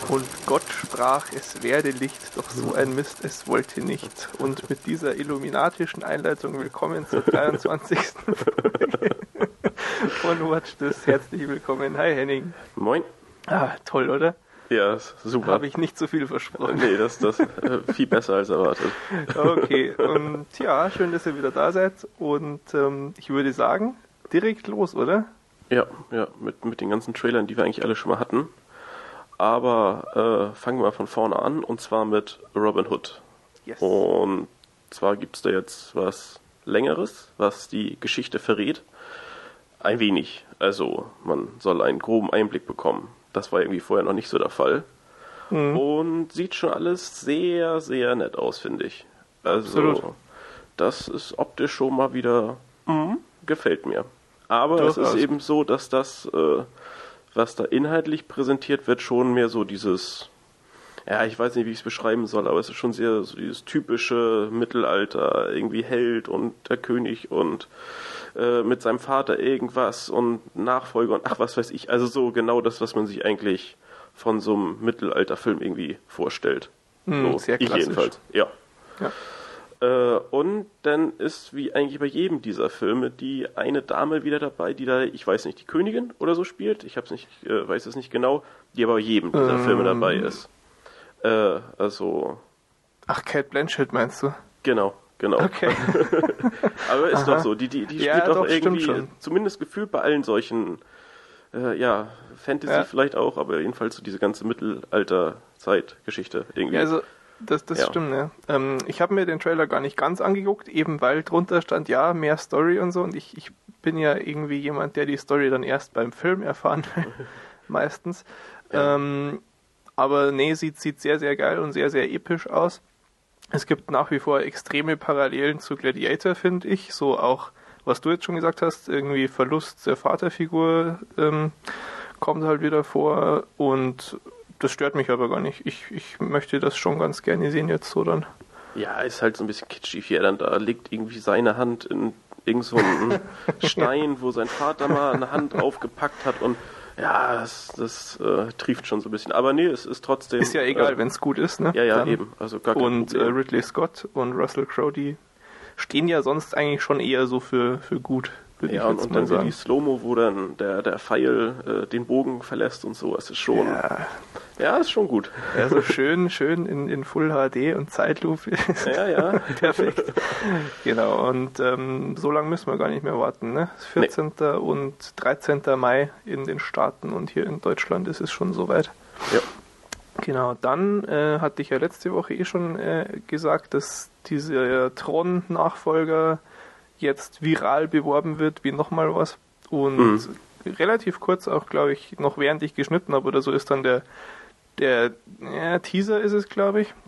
Und Gott sprach, es werde Licht, doch so ein Mist, es wollte nicht. Und mit dieser illuminatischen Einleitung willkommen zur 23. Folge von Watch This. Herzlich willkommen. Hi Henning. Moin. Ah, toll, oder? Ja, super. Habe ich nicht so viel versprochen. Nee, das viel besser als erwartet. Okay, und ja, schön, dass ihr wieder da seid. Und ich würde sagen, direkt los, oder? Ja, mit den ganzen Trailern, die wir eigentlich alle schon mal hatten. Aber fangen wir mal von vorne an, und zwar mit Robin Hood. Yes. Und zwar gibt es da jetzt was Längeres, was die Geschichte verrät. Ein wenig. Also man soll einen groben Einblick bekommen. Das war irgendwie vorher noch nicht so der Fall. Mhm. Und sieht schon alles sehr, sehr nett aus, finde ich. Also absolut. Das ist optisch schon mal wieder gefällt mir. Aber durchaus. Es ist eben so, dass das, was da inhaltlich präsentiert wird, schon mehr so dieses, ja, ich weiß nicht, wie ich es beschreiben soll, aber es ist schon sehr so dieses typische Mittelalter, irgendwie Held und der König und mit seinem Vater irgendwas und Nachfolger und ach, was weiß ich. Also so genau das, was man sich eigentlich von so einem Mittelalterfilm irgendwie vorstellt. So, sehr ich klassisch. jedenfalls, ja. Und dann ist wie eigentlich bei jedem dieser Filme die eine Dame wieder dabei, die da, ich weiß nicht, die Königin oder so spielt. Ich weiß es nicht genau, die aber bei jedem dieser Filme dabei ist. Also. Ach, Cate Blanchett meinst du? Genau. Okay. Aber ist doch so, die spielt doch irgendwie, zumindest gefühlt bei allen solchen, Fantasy vielleicht auch, aber jedenfalls so diese ganze Mittelalter-Zeitgeschichte irgendwie. Ja, also das stimmt, ja. Ich habe mir den Trailer gar nicht ganz angeguckt, eben weil drunter stand, ja, mehr Story und so, und ich bin ja irgendwie jemand, der die Story dann erst beim Film erfahren will, meistens. Ja. Aber nee, sieht sehr, sehr geil und sehr, sehr episch aus. Es gibt nach wie vor extreme Parallelen zu Gladiator, finde ich. So auch, was du jetzt schon gesagt hast, irgendwie Verlust der Vaterfigur kommt halt wieder vor, und das stört mich aber gar nicht. Ich möchte das schon ganz gerne sehen jetzt so dann. Ja, ist halt so ein bisschen kitschig hier. Dann da liegt irgendwie seine Hand in irgend so einem Stein, wo sein Vater mal eine Hand aufgepackt hat, und ja, das trieft schon so ein bisschen. Aber nee, es ist trotzdem... Ist ja egal, wenn es gut ist, ne? Ja, dann. Eben. Also gar kein Problem. Und Ridley Scott und Russell Crowe, die stehen ja sonst eigentlich schon eher so für gut. Ja, und dann die Slow-Mo, wo dann der Pfeil den Bogen verlässt und so. Es ist schon... Ja, ist schon gut. Ja, so schön in Full HD und Zeitlupe. Ja. Perfekt. Genau, und so lange müssen wir gar nicht mehr warten, ne? 14. und 13. Mai in den Staaten, und hier in Deutschland ist es schon soweit. Ja. Genau, dann hatte ich ja letzte Woche schon gesagt, dass dieser Tron-Nachfolger jetzt viral beworben wird, wie nochmal was. Und relativ kurz auch, glaube ich, noch während ich geschnitten habe oder so, ist dann der Teaser ist es, glaube ich,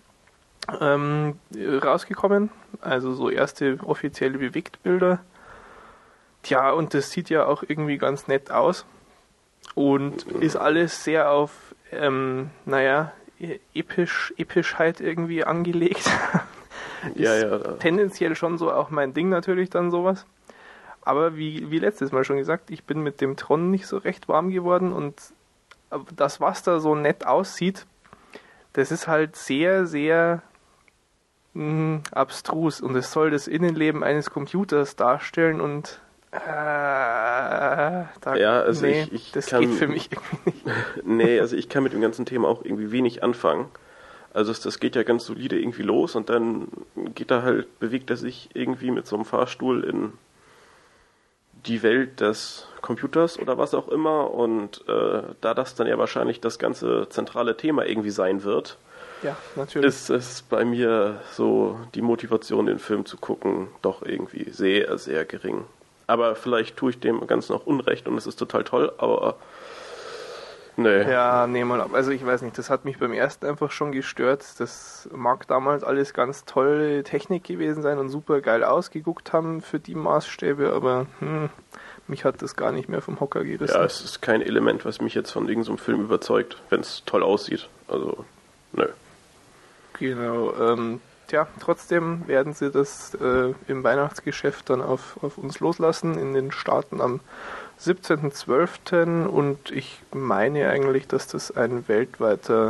rausgekommen. Also so erste offizielle Bewegtbilder. Tja, und das sieht ja auch irgendwie ganz nett aus. Und ist alles sehr auf, Epischheit irgendwie angelegt. Ja. Tendenziell schon so auch mein Ding natürlich dann sowas. Aber wie letztes Mal schon gesagt, ich bin mit dem Tron nicht so recht warm geworden, und das, was da so nett aussieht, das ist halt sehr, sehr abstrus, und es soll das Innenleben eines Computers darstellen, und das geht für mich irgendwie nicht. Nee, also ich kann mit dem ganzen Thema auch irgendwie wenig anfangen. Also das geht ja ganz solide irgendwie los, und dann bewegt er sich irgendwie mit so einem Fahrstuhl in die Welt des Computers oder was auch immer, und da das dann ja wahrscheinlich das ganze zentrale Thema irgendwie sein wird, ja, natürlich, ist es bei mir so die Motivation, den Film zu gucken, doch irgendwie sehr, sehr gering. Aber vielleicht tue ich dem Ganzen auch Unrecht und es ist total toll, aber nee. Ja, mal ab. Also ich weiß nicht, das hat mich beim ersten einfach schon gestört. Das mag damals alles ganz tolle Technik gewesen sein und super geil ausgeguckt haben für die Maßstäbe, aber mich hat das gar nicht mehr vom Hocker gerissen. Ja, es ist kein Element, was mich jetzt von irgendeinem Film überzeugt, wenn es toll aussieht. Also, nö. Genau, trotzdem werden sie das im Weihnachtsgeschäft dann auf uns loslassen, in den Staaten am 17.12. und ich meine eigentlich, dass das ein weltweiter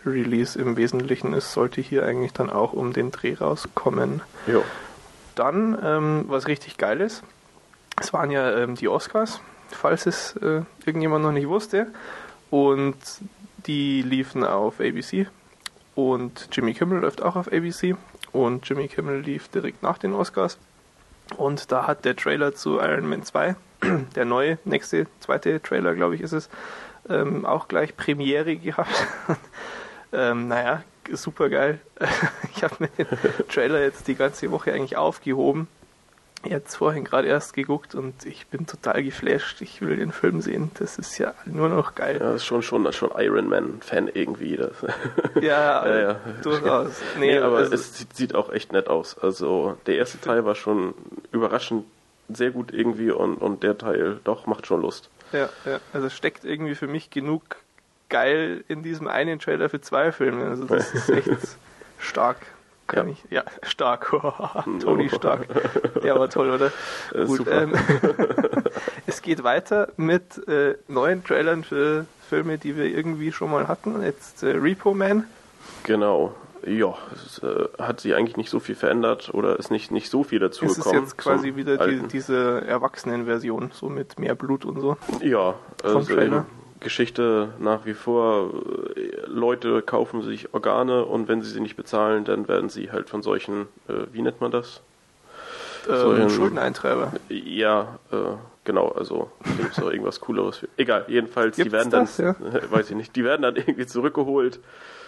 Release im Wesentlichen ist, sollte hier eigentlich dann auch um den Dreh rauskommen. Jo. Dann, was richtig geil ist, es waren ja die Oscars, falls es irgendjemand noch nicht wusste, und die liefen auf ABC und Jimmy Kimmel läuft auch auf ABC und Jimmy Kimmel lief direkt nach den Oscars und da hat der Trailer zu Iron Man 2, der neue, zweite Trailer, glaube ich, ist es, auch gleich Premiere gehabt. Naja, super geil. Ich habe mir den Trailer jetzt die ganze Woche eigentlich aufgehoben. Jetzt vorhin gerade erst geguckt und ich bin total geflasht. Ich will den Film sehen. Das ist ja nur noch geil. Ja, das ist schon Iron Man-Fan irgendwie. Das. Ja, durchaus. Nee, aber also, es sieht auch echt nett aus. Also der erste Teil war schon überraschend sehr gut irgendwie und der Teil doch macht schon Lust. Ja, also steckt irgendwie für mich genug geil in diesem einen Trailer für 2 Filme. Also das ist echt stark. Stark. Tony Stark. Der war toll, oder? Gut, es geht weiter mit neuen Trailern für Filme, die wir irgendwie schon mal hatten. Jetzt Repo Man. Genau. Ja, es hat sich eigentlich nicht so viel verändert oder ist nicht so viel dazu gekommen. Es ist jetzt quasi wieder diese Erwachsenen-Version, so mit mehr Blut und so. Ja, also Geschichte nach wie vor, Leute kaufen sich Organe und wenn sie nicht bezahlen, dann werden sie halt von solchen, wie nennt man das? Schuldeneintreiber. Ja, genau, also gibt es auch irgendwas Cooleres für. Egal, jedenfalls, Gibt's die werden das, dann, weiß ich nicht, die werden dann irgendwie zurückgeholt.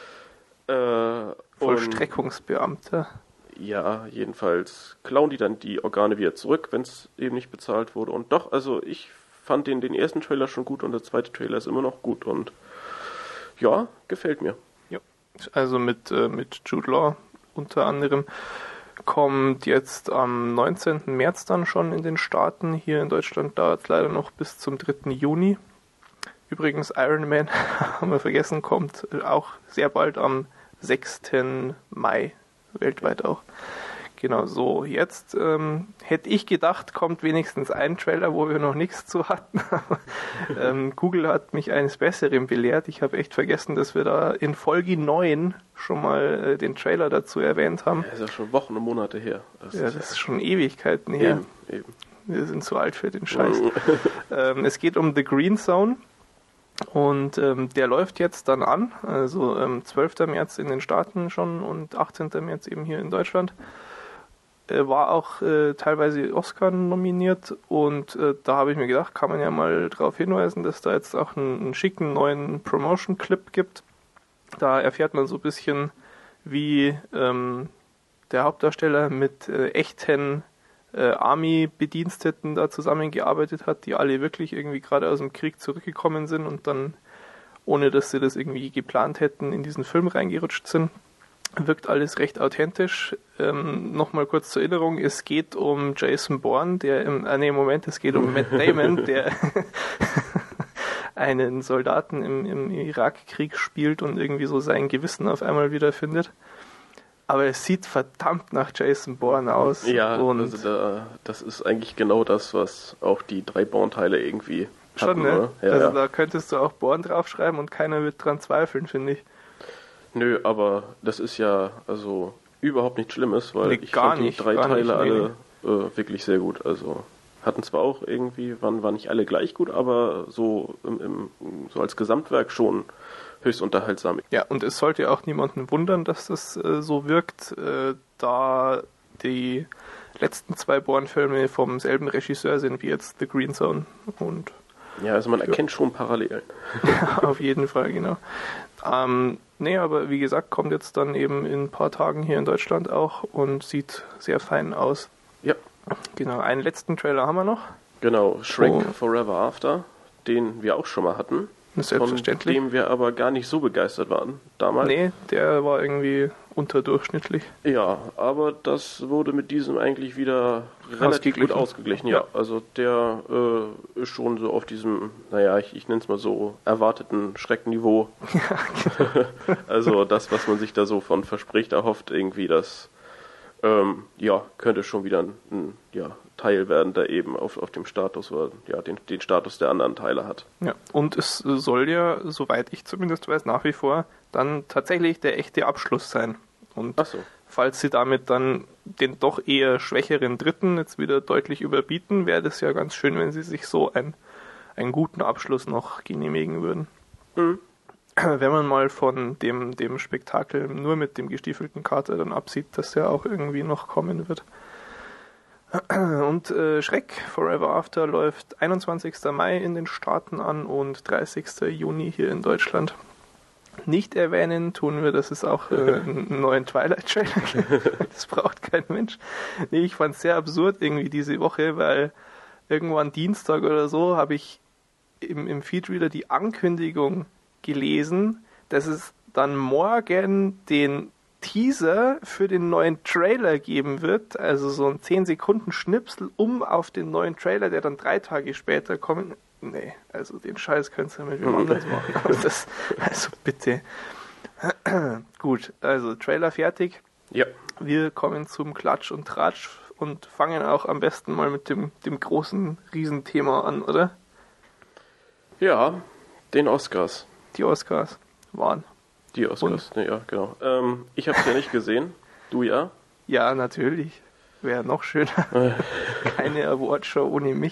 Vollstreckungsbeamter. Ja, jedenfalls klauen die dann die Organe wieder zurück, wenn es eben nicht bezahlt wurde. Und doch, also ich fand den ersten Trailer schon gut und der zweite Trailer ist immer noch gut und ja, gefällt mir. Ja, also mit Jude Law unter anderem kommt jetzt am 19. März dann schon in den Staaten. Hier in Deutschland dauert es leider noch bis zum 3. Juni. Übrigens Iron Man, haben wir vergessen, kommt auch sehr bald am 6. Mai, weltweit auch. Genau, so, jetzt hätte ich gedacht, kommt wenigstens ein Trailer, wo wir noch nichts zu hatten. Google hat mich eines Besseren belehrt. Ich habe echt vergessen, dass wir da in Folge 9 schon mal den Trailer dazu erwähnt haben. Das ist ja schon Wochen und Monate her. Das ist schon Ewigkeiten her. Eben. Wir sind zu alt für den Scheiß. Es geht um The Green Zone. Und der läuft jetzt dann an, also 12. März in den Staaten schon und 18. März eben hier in Deutschland. War auch teilweise Oscar nominiert und da habe ich mir gedacht, kann man ja mal darauf hinweisen, dass da jetzt auch einen schicken neuen Promotion-Clip gibt. Da erfährt man so ein bisschen, wie der Hauptdarsteller mit echten Army-Bediensteten da zusammengearbeitet hat, die alle wirklich irgendwie gerade aus dem Krieg zurückgekommen sind und dann, ohne dass sie das irgendwie geplant hätten, in diesen Film reingerutscht sind. Wirkt alles recht authentisch. Nochmal kurz zur Erinnerung, es geht um Jason Bourne, es geht um Matt Damon, der einen Soldaten im Irakkrieg spielt und irgendwie so sein Gewissen auf einmal wiederfindet. Aber es sieht verdammt nach Jason Bourne aus. Ja, und also das ist eigentlich genau das, was auch die 3 Bourne-Teile irgendwie hatten. Schon, ne? Ja, also da könntest du auch Bourne draufschreiben und keiner wird dran zweifeln, finde ich. Nö, aber das ist ja also überhaupt nichts Schlimmes, weil ich fand die 3 Teile alle wirklich sehr gut. Also hatten zwar auch irgendwie, waren nicht alle gleich gut, aber so so als Gesamtwerk schon höchst unterhaltsam. Ja, und es sollte auch niemanden wundern, dass das so wirkt, da die letzten 2 Bourne-Filme vom selben Regisseur sind wie jetzt The Green Zone. Und ja, also man erkennt schon Parallelen. Auf jeden Fall, genau. Nee, aber wie gesagt, kommt jetzt dann eben in ein paar Tagen hier in Deutschland auch und sieht sehr fein aus. Ja. Genau, einen letzten Trailer haben wir noch. Genau, Shrek Forever After, den wir auch schon mal hatten. Selbstverständlich. Von dem wir aber gar nicht so begeistert waren damals. Nee, der war irgendwie unterdurchschnittlich. Ja, aber das wurde mit diesem eigentlich wieder relativ gut ausgeglichen. Ja, also der ist schon so auf diesem, naja, ich nenne es mal so, erwarteten Schreckniveau. Ja, genau. Also das, was man sich da so von verspricht, erhofft irgendwie, das Ja, könnte schon wieder ein Teil werden, der eben auf dem Status oder den Status der anderen Teile hat. Ja, und es soll ja, soweit ich zumindest weiß, nach wie vor dann tatsächlich der echte Abschluss sein. Und Ach so. falls sie damit dann den doch eher schwächeren Dritten jetzt wieder deutlich überbieten, wäre das ja ganz schön, wenn sie sich so einen guten Abschluss noch genehmigen würden. Mhm. Wenn man mal von dem Spektakel nur mit dem gestiefelten Kater dann absieht, dass der auch irgendwie noch kommen wird. Und Schreck Forever After läuft 21. Mai in den Staaten an und 30. Juni hier in Deutschland. Nicht erwähnen tun wir, dass es auch einen neuen Twilight-Trailer gibt. Das braucht kein Mensch. Nee, ich fand es sehr absurd irgendwie diese Woche, weil irgendwann Dienstag oder so habe ich im Feedreader die Ankündigung gelesen, dass es dann morgen den Teaser für den neuen Trailer geben wird, also so ein 10-Sekunden-Schnipsel auf den neuen Trailer, der dann 3 Tage später kommt. Nee, also den Scheiß könntest du mit wem anders machen. Also bitte. Gut, also Trailer fertig. Ja. Wir kommen zum Klatsch und Tratsch und fangen auch am besten mal mit dem großen Riesenthema an, oder? Ja, den Oscars. Die Oscars waren. Die Oscars, ne, ja, genau. Ich habe es ja nicht gesehen. Du ja? Ja, natürlich. Wäre noch schöner. Keine Awardshow ohne mich.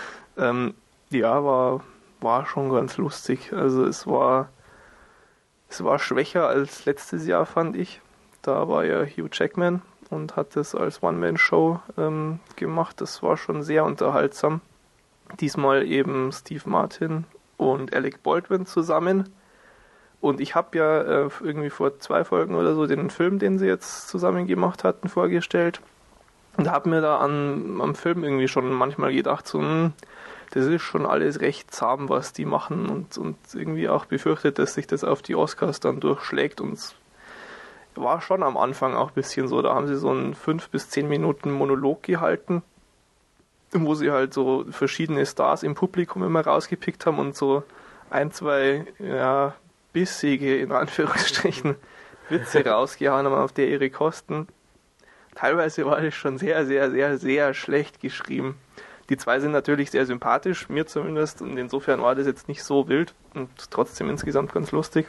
Ja, war schon ganz lustig. Also es war schwächer als letztes Jahr, fand ich. Da war ja Hugh Jackman und hat das als One-Man-Show gemacht. Das war schon sehr unterhaltsam. Diesmal eben Steve Martin und Alec Baldwin zusammen. Und ich habe ja irgendwie vor 2 Folgen oder so den Film, den sie jetzt zusammen gemacht hatten, vorgestellt. Und habe mir da am Film irgendwie schon manchmal gedacht, so, das ist schon alles recht zahm, was die machen. Und irgendwie auch befürchtet, dass sich das auf die Oscars dann durchschlägt. Und es war schon am Anfang auch ein bisschen so. Da haben sie so einen 5 bis 10 Minuten Monolog gehalten, wo sie halt so verschiedene Stars im Publikum immer rausgepickt haben und so 1, 2, ja, bissige, in Anführungsstrichen, Witze rausgehauen haben auf der ihre Kosten. Teilweise war das schon sehr, sehr, sehr, sehr schlecht geschrieben. Die 2 sind natürlich sehr sympathisch, mir zumindest, und insofern war das jetzt nicht so wild und trotzdem insgesamt ganz lustig.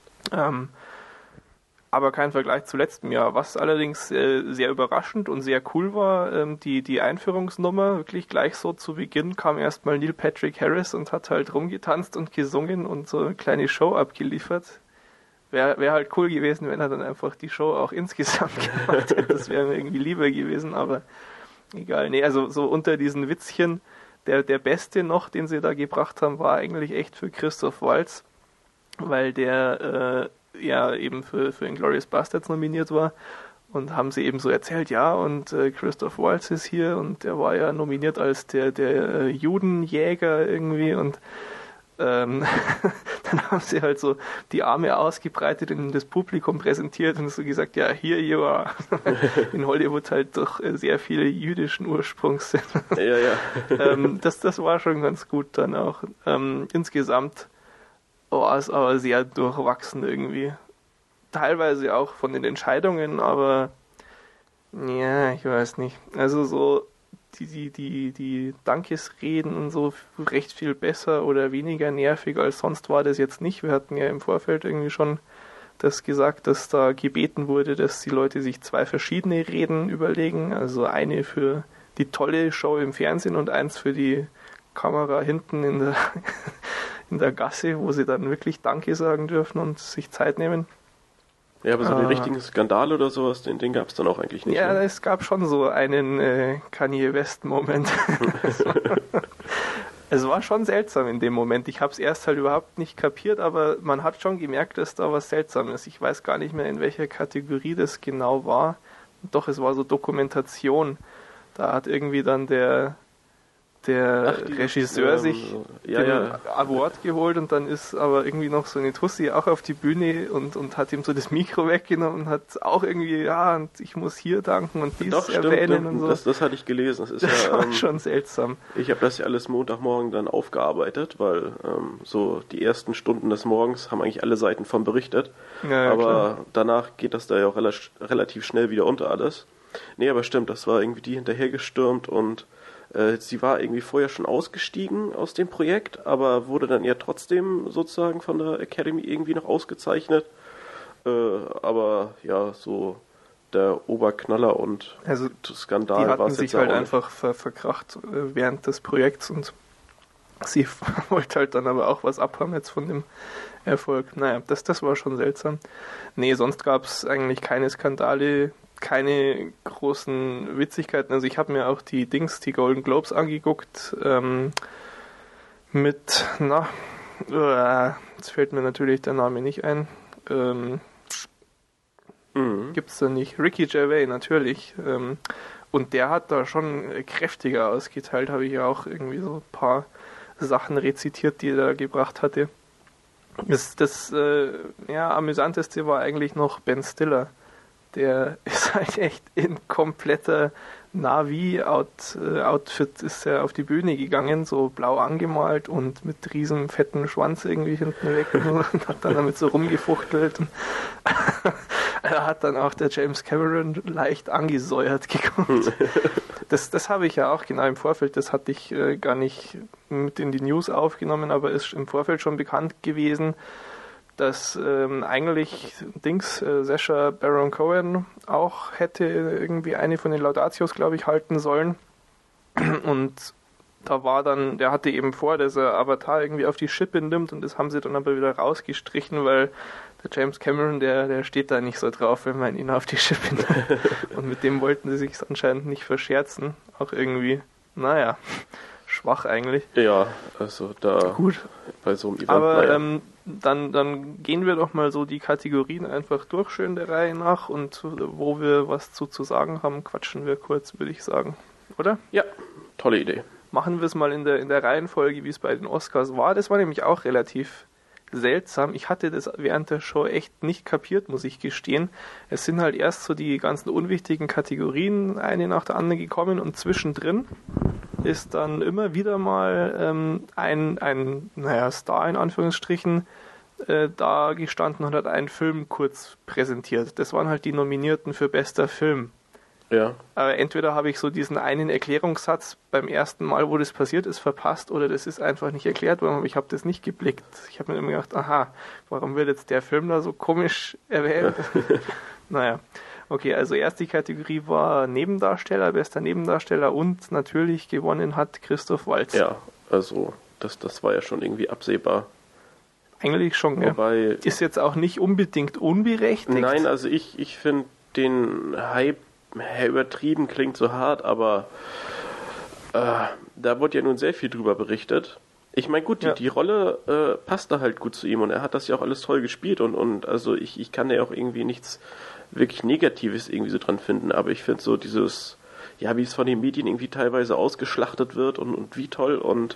Aber kein Vergleich zu letztem Jahr. Was allerdings sehr überraschend und sehr cool war, die Einführungsnummer, wirklich gleich so zu Beginn kam erstmal Neil Patrick Harris und hat halt rumgetanzt und gesungen und so eine kleine Show abgeliefert. Wäre halt cool gewesen, wenn er dann einfach die Show auch insgesamt gemacht hätte. Das wäre mir irgendwie lieber gewesen, aber egal. Nee, also so unter diesen Witzchen, der beste noch, den sie da gebracht haben, war eigentlich echt für Christoph Waltz, weil der ja eben für Inglourious Basterds nominiert war und haben sie eben so erzählt, ja, und Christoph Waltz ist hier und der war ja nominiert als der Judenjäger irgendwie und dann haben sie halt so die Arme ausgebreitet und das Publikum präsentiert und so gesagt, ja, here you are. In Hollywood halt doch sehr viele jüdischen Ursprungs sind. Ja. Das war schon ganz gut dann auch. Insgesamt war es aber sehr durchwachsen irgendwie. Teilweise auch von den Entscheidungen, aber ja, ich weiß nicht. Also so die Dankesreden und so recht viel besser oder weniger nervig als sonst war das jetzt nicht. Wir hatten ja im Vorfeld irgendwie schon das gesagt, dass da gebeten wurde, dass die Leute sich 2 verschiedene Reden überlegen. Also eine für die tolle Show im Fernsehen und eins für die Kamera hinten in der Gasse, wo sie dann wirklich Danke sagen dürfen und sich Zeit nehmen. Ja, aber so einen richtigen Skandal oder sowas, den gab es dann auch eigentlich nicht. Ja, ne? Es gab schon so einen Kanye West-Moment. Es war schon seltsam in dem Moment. Ich habe es erst halt überhaupt nicht kapiert, aber man hat schon gemerkt, dass da was seltsam ist. Ich weiß gar nicht mehr, in welcher Kategorie das genau war. Doch, es war so Dokumentation. Da hat irgendwie dann der Regisseur sich den Award geholt und dann ist aber irgendwie noch so eine Tussi auch auf die Bühne und hat ihm so das Mikro weggenommen und hat auch irgendwie, ja, und ich muss hier danken und dies erwähnen und so. Das hatte ich gelesen. Das war schon seltsam. Ich habe das ja alles Montagmorgen dann aufgearbeitet, weil so die ersten Stunden des Morgens haben eigentlich alle Seiten von berichtet. Ja, aber klar. Danach geht das da ja auch relativ schnell wieder unter alles. Nee, aber stimmt, das war irgendwie die hinterhergestürmt und sie war irgendwie vorher schon ausgestiegen aus dem Projekt, aber wurde dann ja trotzdem sozusagen von der Academy irgendwie noch ausgezeichnet. Aber ja, so der Oberknaller und also Skandal war es. Die hatten sich halt einfach verkracht während des Projekts und sie wollte halt dann aber auch was abhaben jetzt von dem Erfolg. Naja, das war schon seltsam. Nee, sonst gab es eigentlich keine Skandale, keine großen Witzigkeiten. Also ich habe mir auch die Golden Globes angeguckt mit, jetzt fällt mir natürlich der Name nicht ein. Gibt's da nicht. Ricky Gervais, natürlich. Und der hat da schon kräftiger ausgeteilt, habe ich ja auch irgendwie so ein paar Sachen rezitiert, die er da gebracht hatte. Das amüsanteste war eigentlich noch Ben Stiller. Der ist halt echt in kompletter Navi-Outfit ist er auf die Bühne gegangen, so blau angemalt und mit riesen fetten Schwanz irgendwie hinten weg und hat dann damit so rumgefuchtelt. Da hat dann auch der James Cameron leicht angesäuert geguckt. Das habe ich ja auch genau im Vorfeld, das hatte ich gar nicht mit in die News aufgenommen, aber ist im Vorfeld schon bekannt gewesen, dass eigentlich Sacha Baron Cohen auch hätte irgendwie eine von den Laudatios, glaube ich, halten sollen. Und da war dann, der hatte eben vor, dass er Avatar irgendwie auf die Schippe nimmt und das haben sie dann aber wieder rausgestrichen, weil der James Cameron, der steht da nicht so drauf, wenn man ihn auf die Schippe nimmt. Und mit dem wollten sie sich anscheinend nicht verscherzen. Auch irgendwie, naja, schwach eigentlich. Ja, also da gut. Bei so einem Event. Aber dann gehen wir doch mal so die Kategorien einfach durch, schön der Reihe nach, und wo wir was zu sagen haben, quatschen wir kurz, würde ich sagen. Oder? Ja, tolle Idee. Machen wir es mal in der Reihenfolge, wie es bei den Oscars war. Das war nämlich auch relativ seltsam. Ich hatte das während der Show echt nicht kapiert, muss ich gestehen. Es sind halt erst so die ganzen unwichtigen Kategorien eine nach der anderen gekommen und zwischendrin ist dann immer wieder mal ein Star in Anführungsstrichen da gestanden und hat einen Film kurz präsentiert. Das waren halt die Nominierten für bester Film. Ja. Aber entweder habe ich so diesen einen Erklärungssatz beim ersten Mal, wo das passiert ist, verpasst, oder das ist einfach nicht erklärt worden, aber ich habe das nicht geblickt. Ich habe mir immer gedacht, aha, warum wird jetzt der Film da so komisch erwähnt? Naja. Okay, also erste Kategorie war Nebendarsteller, bester Nebendarsteller, und natürlich gewonnen hat Christoph Waltz. Ja, also das war ja schon irgendwie absehbar. Eigentlich schon, Wobei, ja. Ist jetzt auch nicht unbedingt unberechtigt. Nein, also ich finde den Hype übertrieben, klingt so hart, aber da wurde ja nun sehr viel drüber berichtet. Ich meine, gut, die Rolle passte halt gut zu ihm und er hat das ja auch alles toll gespielt und also ich kann ja auch irgendwie nichts wirklich Negatives irgendwie so dran finden, aber ich finde so dieses, ja, wie es von den Medien irgendwie teilweise ausgeschlachtet wird und wie toll und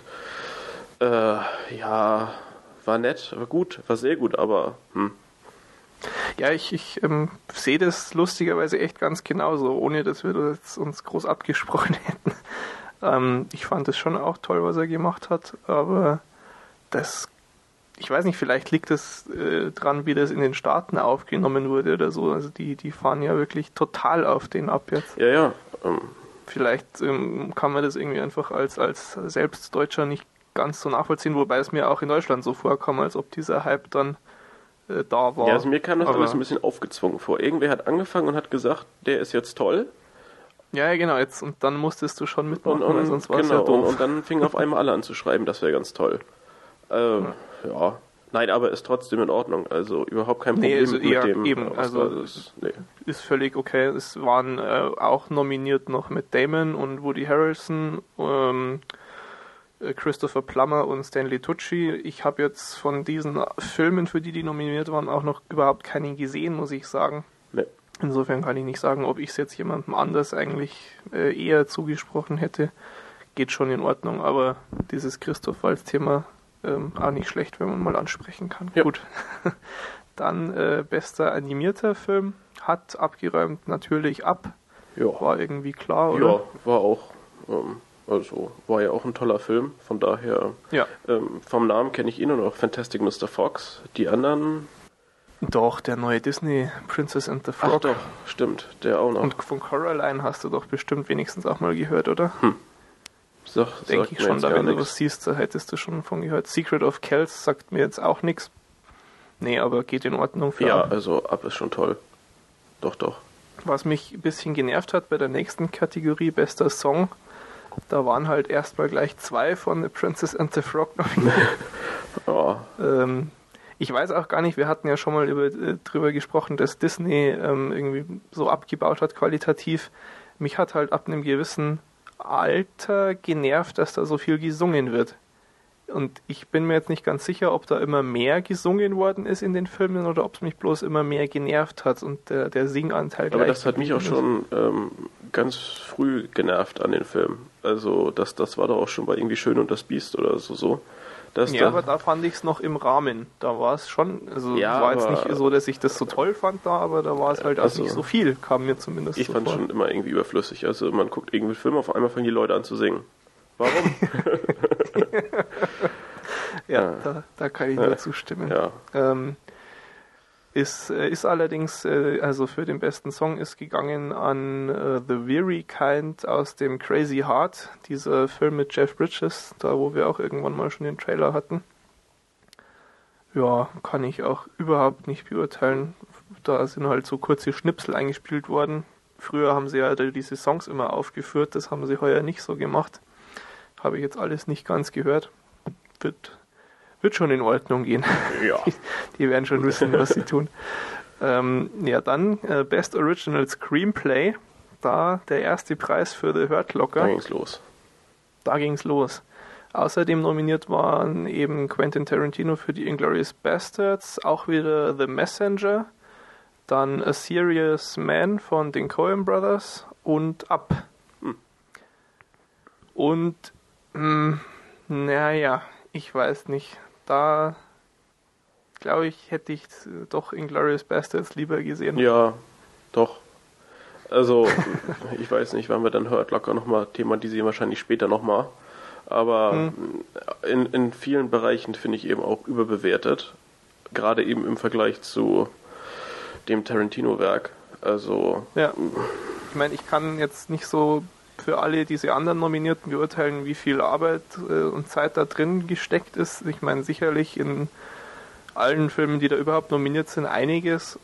ja, war nett, war gut, war sehr gut, aber Ja, ich sehe das lustigerweise echt ganz genauso, ohne dass wir das uns groß abgesprochen hätten. Ich fand es schon auch toll, was er gemacht hat, aber ich weiß nicht, vielleicht liegt es dran, wie das in den Staaten aufgenommen wurde oder so. Also die fahren ja wirklich total auf den ab jetzt. Ja. Vielleicht kann man das irgendwie einfach als selbst Deutscher nicht ganz so nachvollziehen, wobei es mir auch in Deutschland so vorkam, als ob dieser Hype dann da war. Ja, also mir kam das alles ein bisschen aufgezwungen vor. Irgendwer hat angefangen und hat gesagt, der ist jetzt toll. Ja, genau, und dann musstest du schon mitmachen, weil sonst war es ja doof. doof. Und dann fingen auf einmal alle an zu schreiben, das wäre ganz toll. Ja. Nein, aber ist trotzdem in Ordnung. Also überhaupt kein Problem also mit dem. Eben, also ist völlig okay. Es waren auch nominiert noch Matt Damon und Woody Harrelson, Christopher Plummer und Stanley Tucci. Ich habe jetzt von diesen Filmen, für die nominiert waren, auch noch überhaupt keinen gesehen, muss ich sagen. Nee. Insofern kann ich nicht sagen, ob ich es jetzt jemandem anders eigentlich eher zugesprochen hätte. Geht schon in Ordnung, aber dieses Christoph Waltz-Thema auch nicht schlecht, wenn man mal ansprechen kann. Ja. Gut. Dann bester animierter Film hat abgeräumt natürlich ab. Ja. War irgendwie klar, oder? Ja, war auch. Also war ja auch ein toller Film, von daher ja. Vom Namen kenne ich ihn nur noch Fantastic Mr. Fox. Die anderen Doch, der neue Disney Princess and the Frog. Ach doch, stimmt, der auch noch. Und von Coraline hast du doch bestimmt wenigstens auch mal gehört, oder? Denke ich schon, da wenn du was siehst, da hättest du schon von gehört. Secret of Kells sagt mir jetzt auch nichts. Nee, aber geht in Ordnung für Ja, also Up ist schon toll. Doch. Was mich ein bisschen genervt hat bei der nächsten Kategorie, bester Song, da waren halt erstmal gleich 2 von The Princess and the Frog nominiert. Oh. Ich weiß auch gar nicht, wir hatten ja schon mal drüber gesprochen, dass Disney irgendwie so abgebaut hat qualitativ. Mich hat halt ab einem gewissen Alter genervt, dass da so viel gesungen wird. Und ich bin mir jetzt nicht ganz sicher, ob da immer mehr gesungen worden ist in den Filmen oder ob es mich bloß immer mehr genervt hat und der Singanteil gleich. Aber das hat mich auch schon ganz früh genervt an den Filmen. Also das war doch auch schon bei irgendwie Schön und das Biest oder so. Ja, aber da fand ich es noch im Rahmen. Da war es schon, also ja, war jetzt nicht so, dass ich das so toll fand da, aber da war es halt auch nicht so viel, kam mir zumindest ich so fand es schon immer irgendwie überflüssig. Also man guckt irgendwie einen Film, auf einmal fangen die Leute an zu singen. Warum? Ja, da kann ich nur zustimmen. Ja. Ist allerdings, also für den besten Song ist gegangen an The Weary Kind aus dem Crazy Heart, dieser Film mit Jeff Bridges, da wo wir auch irgendwann mal schon den Trailer hatten. Ja, kann ich auch überhaupt nicht beurteilen. Da sind halt so kurze Schnipsel eingespielt worden. Früher haben sie ja diese Songs immer aufgeführt, das haben sie heuer nicht so gemacht. Habe ich jetzt alles nicht ganz gehört. Wird schon in Ordnung gehen. Ja. Die werden schon wissen, was sie tun. Ja, dann Best Original Screenplay. Da der erste Preis für The Hurt Locker. Da ging's los. Außerdem nominiert waren eben Quentin Tarantino für die Inglourious Basterds, auch wieder The Messenger, dann A Serious Man von den Coen Brothers und Up. Und naja, ich weiß nicht. Da, glaube ich, hätte ich doch Inglourious Basterds lieber gesehen. Ja, doch. Also, ich weiß nicht, wann wir dann Hurt Locker nochmal thematisieren, wahrscheinlich später nochmal. Aber in vielen Bereichen finde ich eben auch überbewertet. Gerade eben im Vergleich zu dem Tarantino-Werk. Also. Ja. Ich meine, ich kann jetzt nicht so für alle diese anderen Nominierten beurteilen, wie viel Arbeit und Zeit da drin gesteckt ist. Ich meine, sicherlich in allen Filmen, die da überhaupt nominiert sind, einiges.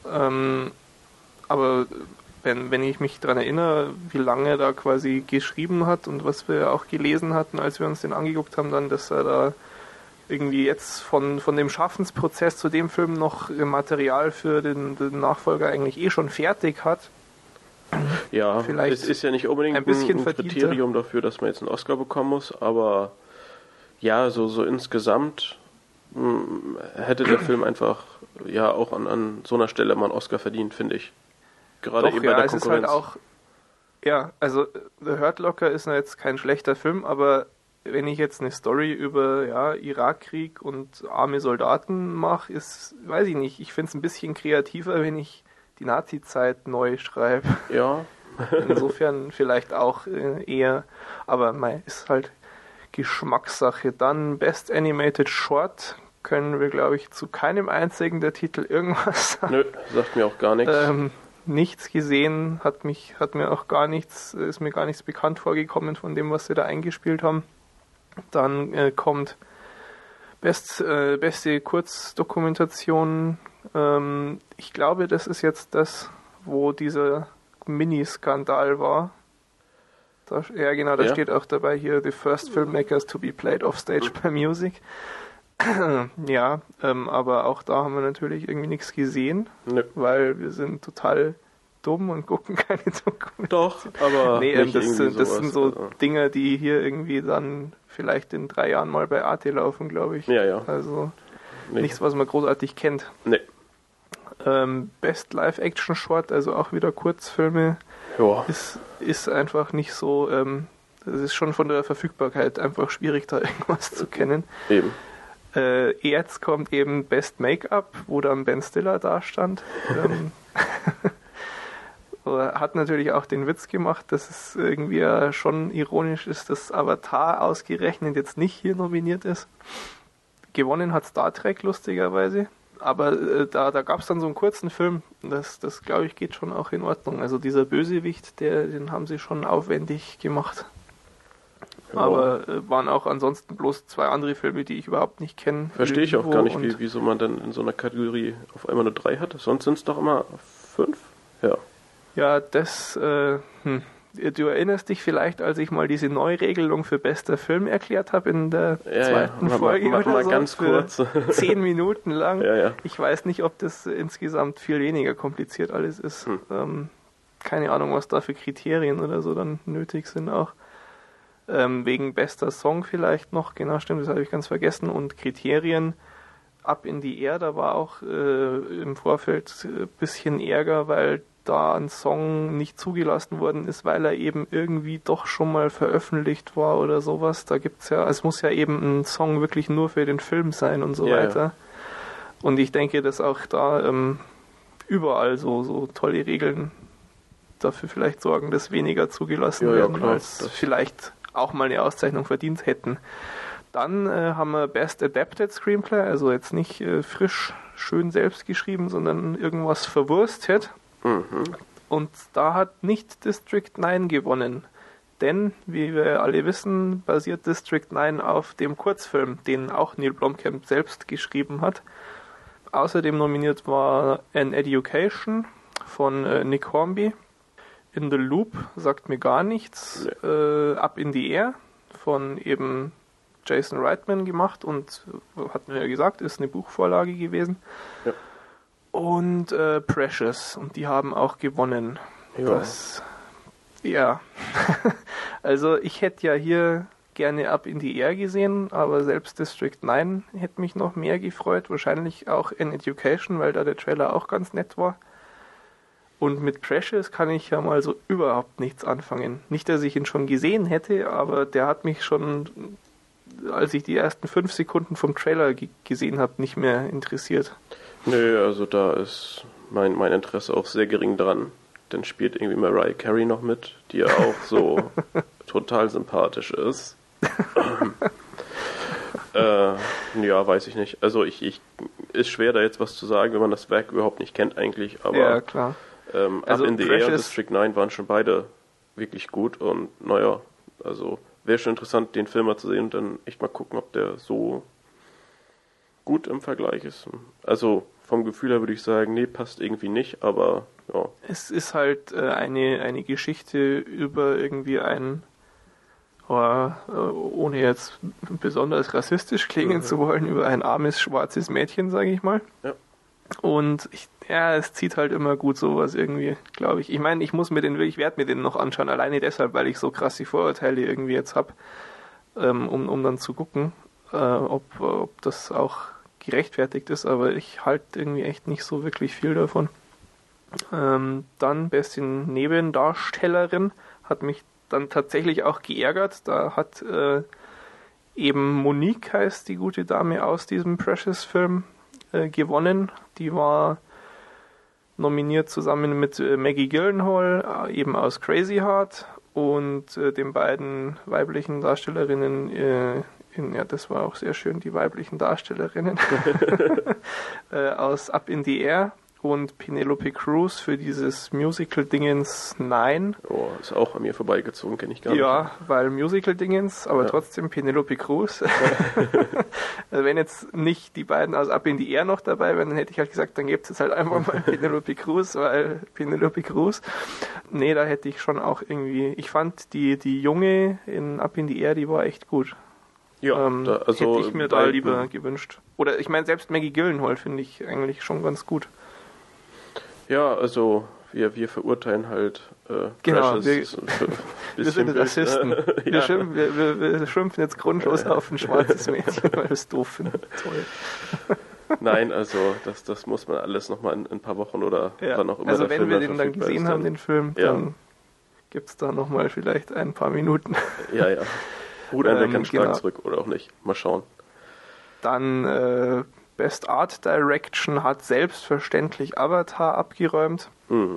Aber wenn ich mich daran erinnere, wie lange er da quasi geschrieben hat und was wir auch gelesen hatten, als wir uns den angeguckt haben, dann, dass er da irgendwie jetzt von dem Schaffensprozess zu dem Film noch Material für den Nachfolger eigentlich schon fertig hat. Ja, vielleicht es ist ja nicht unbedingt ein Kriterium dafür, dass man jetzt einen Oscar bekommen muss, aber ja, so insgesamt hätte der Film einfach ja auch an so einer Stelle mal einen Oscar verdient, finde ich. Gerade doch, eben bei der Konkurrenz. Ist halt auch, also The Hurt Locker ist jetzt kein schlechter Film, aber wenn ich jetzt eine Story über Irakkrieg und arme Soldaten mache, weiß ich nicht, ich finde es ein bisschen kreativer, wenn ich die Nazi-Zeit neu schreibe. Ja. Insofern vielleicht auch eher, aber ist halt Geschmackssache. Dann Best Animated Short können wir, glaube ich, zu keinem einzigen der Titel irgendwas sagen. Nö, sagt mir auch gar nichts. Nichts gesehen, ist mir gar nichts bekannt vorgekommen von dem, was sie da eingespielt haben. Dann kommt beste Kurzdokumentation. Ich glaube, das ist jetzt das, wo dieser Mini-Skandal war. Da steht auch dabei hier, the first filmmakers to be played off stage by music. Ja, aber auch da haben wir natürlich irgendwie nichts gesehen, weil wir sind total dumm und gucken keine Dokumentation. Doch, aber das sind so Dinge, die hier irgendwie dann vielleicht in 3 Jahren mal bei Arte laufen, glaube ich. Ja. Also nichts, was man großartig kennt. Nee. Best Live-Action Short, also auch wieder Kurzfilme, ist einfach nicht so, das ist schon von der Verfügbarkeit einfach schwierig, da irgendwas zu kennen. Eben. Jetzt kommt eben Best Make-up, wo dann Ben Stiller da stand. Hat natürlich auch den Witz gemacht, dass es irgendwie ja schon ironisch ist, dass Avatar ausgerechnet jetzt nicht hier nominiert ist. Gewonnen hat Star Trek lustigerweise, Aber da gab es dann so einen kurzen Film, das glaube ich geht schon auch in Ordnung. Also dieser Bösewicht, den haben sie schon aufwendig gemacht. Ja. Aber waren auch ansonsten bloß 2 andere Filme, die ich überhaupt nicht kenne. Verstehe ich auch gar nicht, wieso man dann in so einer Kategorie auf einmal nur 3 hat. Sonst sind es doch immer 5. Ja. Ja, du erinnerst dich vielleicht, als ich mal diese Neuregelung für bester Film erklärt habe in der zweiten Folge mach mal so, ganz kurz. 10 Minuten lang. Ja. Ich weiß nicht, ob das insgesamt viel weniger kompliziert alles ist. Keine Ahnung, was da für Kriterien oder so dann nötig sind auch. Wegen bester Song vielleicht noch, genau, stimmt, das habe ich ganz vergessen. Und Kriterien Up in the Air, da war auch im Vorfeld ein bisschen Ärger, weil da ein Song nicht zugelassen worden ist, weil er eben irgendwie doch schon mal veröffentlicht war oder sowas. Da gibt's ja, es muss ja eben ein Song wirklich nur für den Film sein und so weiter. Ja. Und ich denke, dass auch da überall so tolle Regeln dafür vielleicht sorgen, dass weniger zugelassen werden, als vielleicht auch mal eine Auszeichnung verdient hätten. Dann haben wir Best Adapted Screenplay, also jetzt nicht frisch, schön selbst geschrieben, sondern irgendwas verwurstet. Und da hat nicht District 9 gewonnen. Denn, wie wir alle wissen, basiert District 9 auf dem Kurzfilm, den auch Neil Blomkamp selbst geschrieben hat. Außerdem nominiert war An Education von Nick Hornby. In the Loop sagt mir gar nichts. Up in the Air von eben Jason Reitman gemacht und, hatten wir ja gesagt, ist eine Buchvorlage gewesen. Ja. Und Precious, und die haben auch gewonnen. Ja. Also ich hätte ja hier gerne Up in the Air gesehen, aber selbst District 9 hätte mich noch mehr gefreut. Wahrscheinlich auch An Education, weil da der Trailer auch ganz nett war. Und mit Precious kann ich ja mal so überhaupt nichts anfangen. Nicht, dass ich ihn schon gesehen hätte, aber der hat mich schon, als ich die ersten 5 Sekunden vom Trailer gesehen habe, nicht mehr interessiert. Nö, also da ist mein Interesse auch sehr gering dran. Dann spielt irgendwie Mariah Carey noch mit, die ja auch so total sympathisch ist. Ja, weiß ich nicht. Also ist schwer da jetzt was zu sagen, wenn man das Werk überhaupt nicht kennt eigentlich. Aber ja, klar. Also Up in the Air und District 9 waren schon beide wirklich gut. Und naja, also wäre schon interessant, den Film mal zu sehen und dann echt mal gucken, ob der so gut im Vergleich ist. Also vom Gefühl her würde ich sagen, nee, passt irgendwie nicht, aber ja. Es ist halt eine Geschichte über irgendwie ohne jetzt besonders rassistisch klingen zu wollen, über ein armes schwarzes Mädchen, sage ich mal. Ja. Und es zieht halt immer gut sowas irgendwie, glaube ich. Ich meine, ich werde mir den noch anschauen, alleine deshalb, weil ich so krasse Vorurteile irgendwie jetzt habe, um dann zu gucken, ob das auch gerechtfertigt ist, aber ich halte irgendwie echt nicht so wirklich viel davon. Dann beste Nebendarstellerin hat mich dann tatsächlich auch geärgert. Da hat eben Monique, heißt die gute Dame aus diesem Precious-Film, gewonnen. Die war nominiert zusammen mit Maggie Gyllenhaal, eben aus Crazy Heart, und den beiden weiblichen Darstellerinnen das war auch sehr schön, die weiblichen Darstellerinnen aus Up in the Air und Penelope Cruz für dieses Musical-Dingens 9. Oh, ist auch an mir vorbeigezogen, kenne ich gar nicht. Ja, weil Musical-Dingens, aber trotzdem Penelope Cruz. Also wenn jetzt nicht die beiden aus Up in the Air noch dabei wären, dann hätte ich halt gesagt, dann gibt es halt einfach mal Penelope Cruz, weil Penelope Cruz. Nee, da hätte ich schon auch irgendwie, ich fand die Junge in Up in the Air, die war echt gut. Ja, hätte ich mir da lieber gewünscht. Oder ich meine, selbst Maggie Gyllenhaal finde ich eigentlich schon ganz gut. Ja, also wir verurteilen halt genau, wir sind Rassisten. Ja. Wir schimpfen jetzt grundlos auf ein schwarzes Mädchen, weil wir es doof finden. Toll. Nein, also das muss man alles nochmal in ein paar Wochen oder wann auch immer. Also wenn wir den dann gesehen haben, den Film, dann gibt es da nochmal vielleicht ein paar Minuten. Ja. Gut, ein Weg Schlag zurück oder auch nicht. Mal schauen. Dann Best Art Direction hat selbstverständlich Avatar abgeräumt.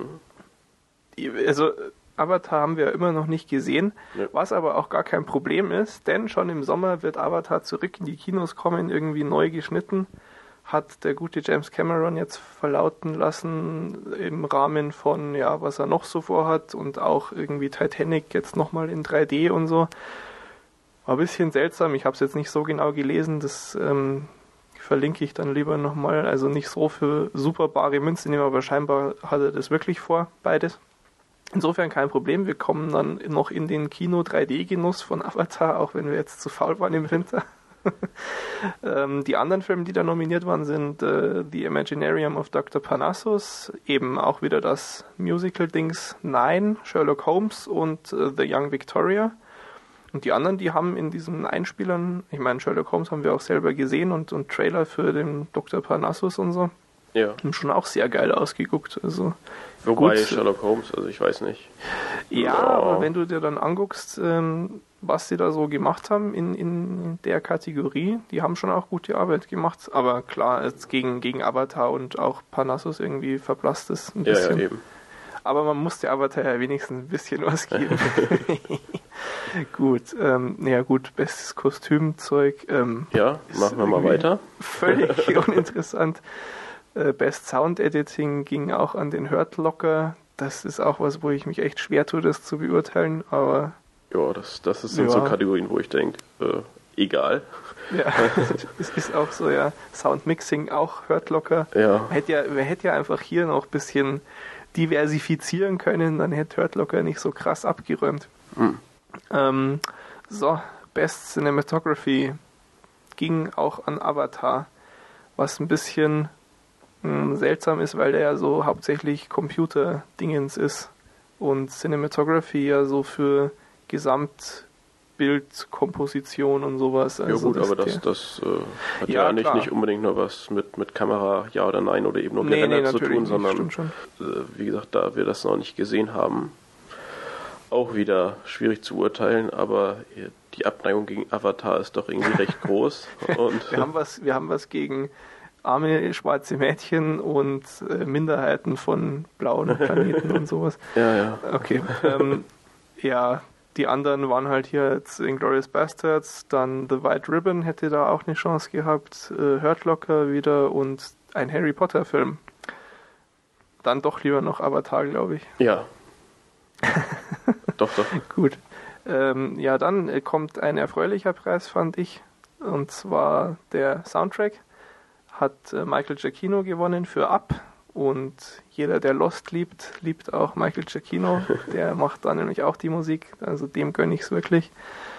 Also Avatar haben wir immer noch nicht gesehen, was aber auch gar kein Problem ist, denn schon im Sommer wird Avatar zurück in die Kinos kommen, irgendwie neu geschnitten. hat der gute James Cameron jetzt verlauten lassen im Rahmen von, ja, was er noch so vorhat und auch irgendwie Titanic jetzt nochmal in 3D und so. War ein bisschen seltsam, ich habe es jetzt nicht so genau gelesen, das verlinke ich dann lieber nochmal, also nicht so für super bare Münze nehmen, aber scheinbar hat er das wirklich vor, beides. Insofern kein Problem, wir kommen dann noch in den Kino-3D-Genuss von Avatar, auch wenn wir jetzt zu faul waren im Winter. Die anderen Filme, die da nominiert waren, sind The Imaginarium of Dr. Parnassus, eben auch wieder das Musical-Dings 9, Sherlock Holmes und The Young Victoria. Und die anderen, die haben in diesen Einspielern, ich meine, Sherlock Holmes haben wir auch selber gesehen und Trailer für den Dr. Parnassus und so, haben schon auch sehr geil ausgeguckt. Also, wobei gut. Sherlock Holmes, also ich weiß nicht. Ja, aber wenn du dir dann anguckst, was sie da so gemacht haben in der Kategorie, die haben schon auch gute Arbeit gemacht. Aber klar, jetzt gegen Avatar und auch Parnassus irgendwie verblasst es ein bisschen. Ja, eben. Aber man musste Avatar ja wenigstens ein bisschen was geben. Gut, gut, bestes Kostümzeug. Machen wir mal weiter. Völlig uninteressant. Best Sound Editing ging auch an den Hurt Locker. Das ist auch was, wo ich mich echt schwer tue, das zu beurteilen, aber... Ja, das sind so Kategorien, wo ich denke, egal. Ja, es ist auch so, ja. Soundmixing auch Hurt Locker. Ja. Man hätte ja einfach hier noch ein bisschen diversifizieren können, dann hätte Hurt Locker nicht so krass abgeräumt. Best Cinematography ging auch an Avatar, was ein bisschen seltsam ist, weil der ja so hauptsächlich Computer-Dingens ist und Cinematography ja so für Gesamtbildkomposition und sowas. Also ja gut, aber das hat ja nicht unbedingt nur was mit Kamera, ja oder nein, oder eben nur gerendert zu tun, sondern wie gesagt, da wir das noch nicht gesehen haben, auch wieder schwierig zu urteilen, aber die Abneigung gegen Avatar ist doch irgendwie recht groß. Und wir haben was gegen arme schwarze Mädchen und Minderheiten von blauen Planeten und sowas. Ja. Okay. Die anderen waren halt hier jetzt Inglourious Basterds, dann The White Ribbon hätte da auch eine Chance gehabt, Hurt Locker wieder und ein Harry Potter Film. Dann doch lieber noch Avatar, glaube ich. Ja. Doch. Gut. Dann kommt ein erfreulicher Preis, fand ich. Und zwar der Soundtrack. Hat Michael Giacchino gewonnen für Up. Und jeder, der Lost liebt auch Michael Giacchino. Der macht da nämlich auch die Musik. Also dem gönne ich es wirklich.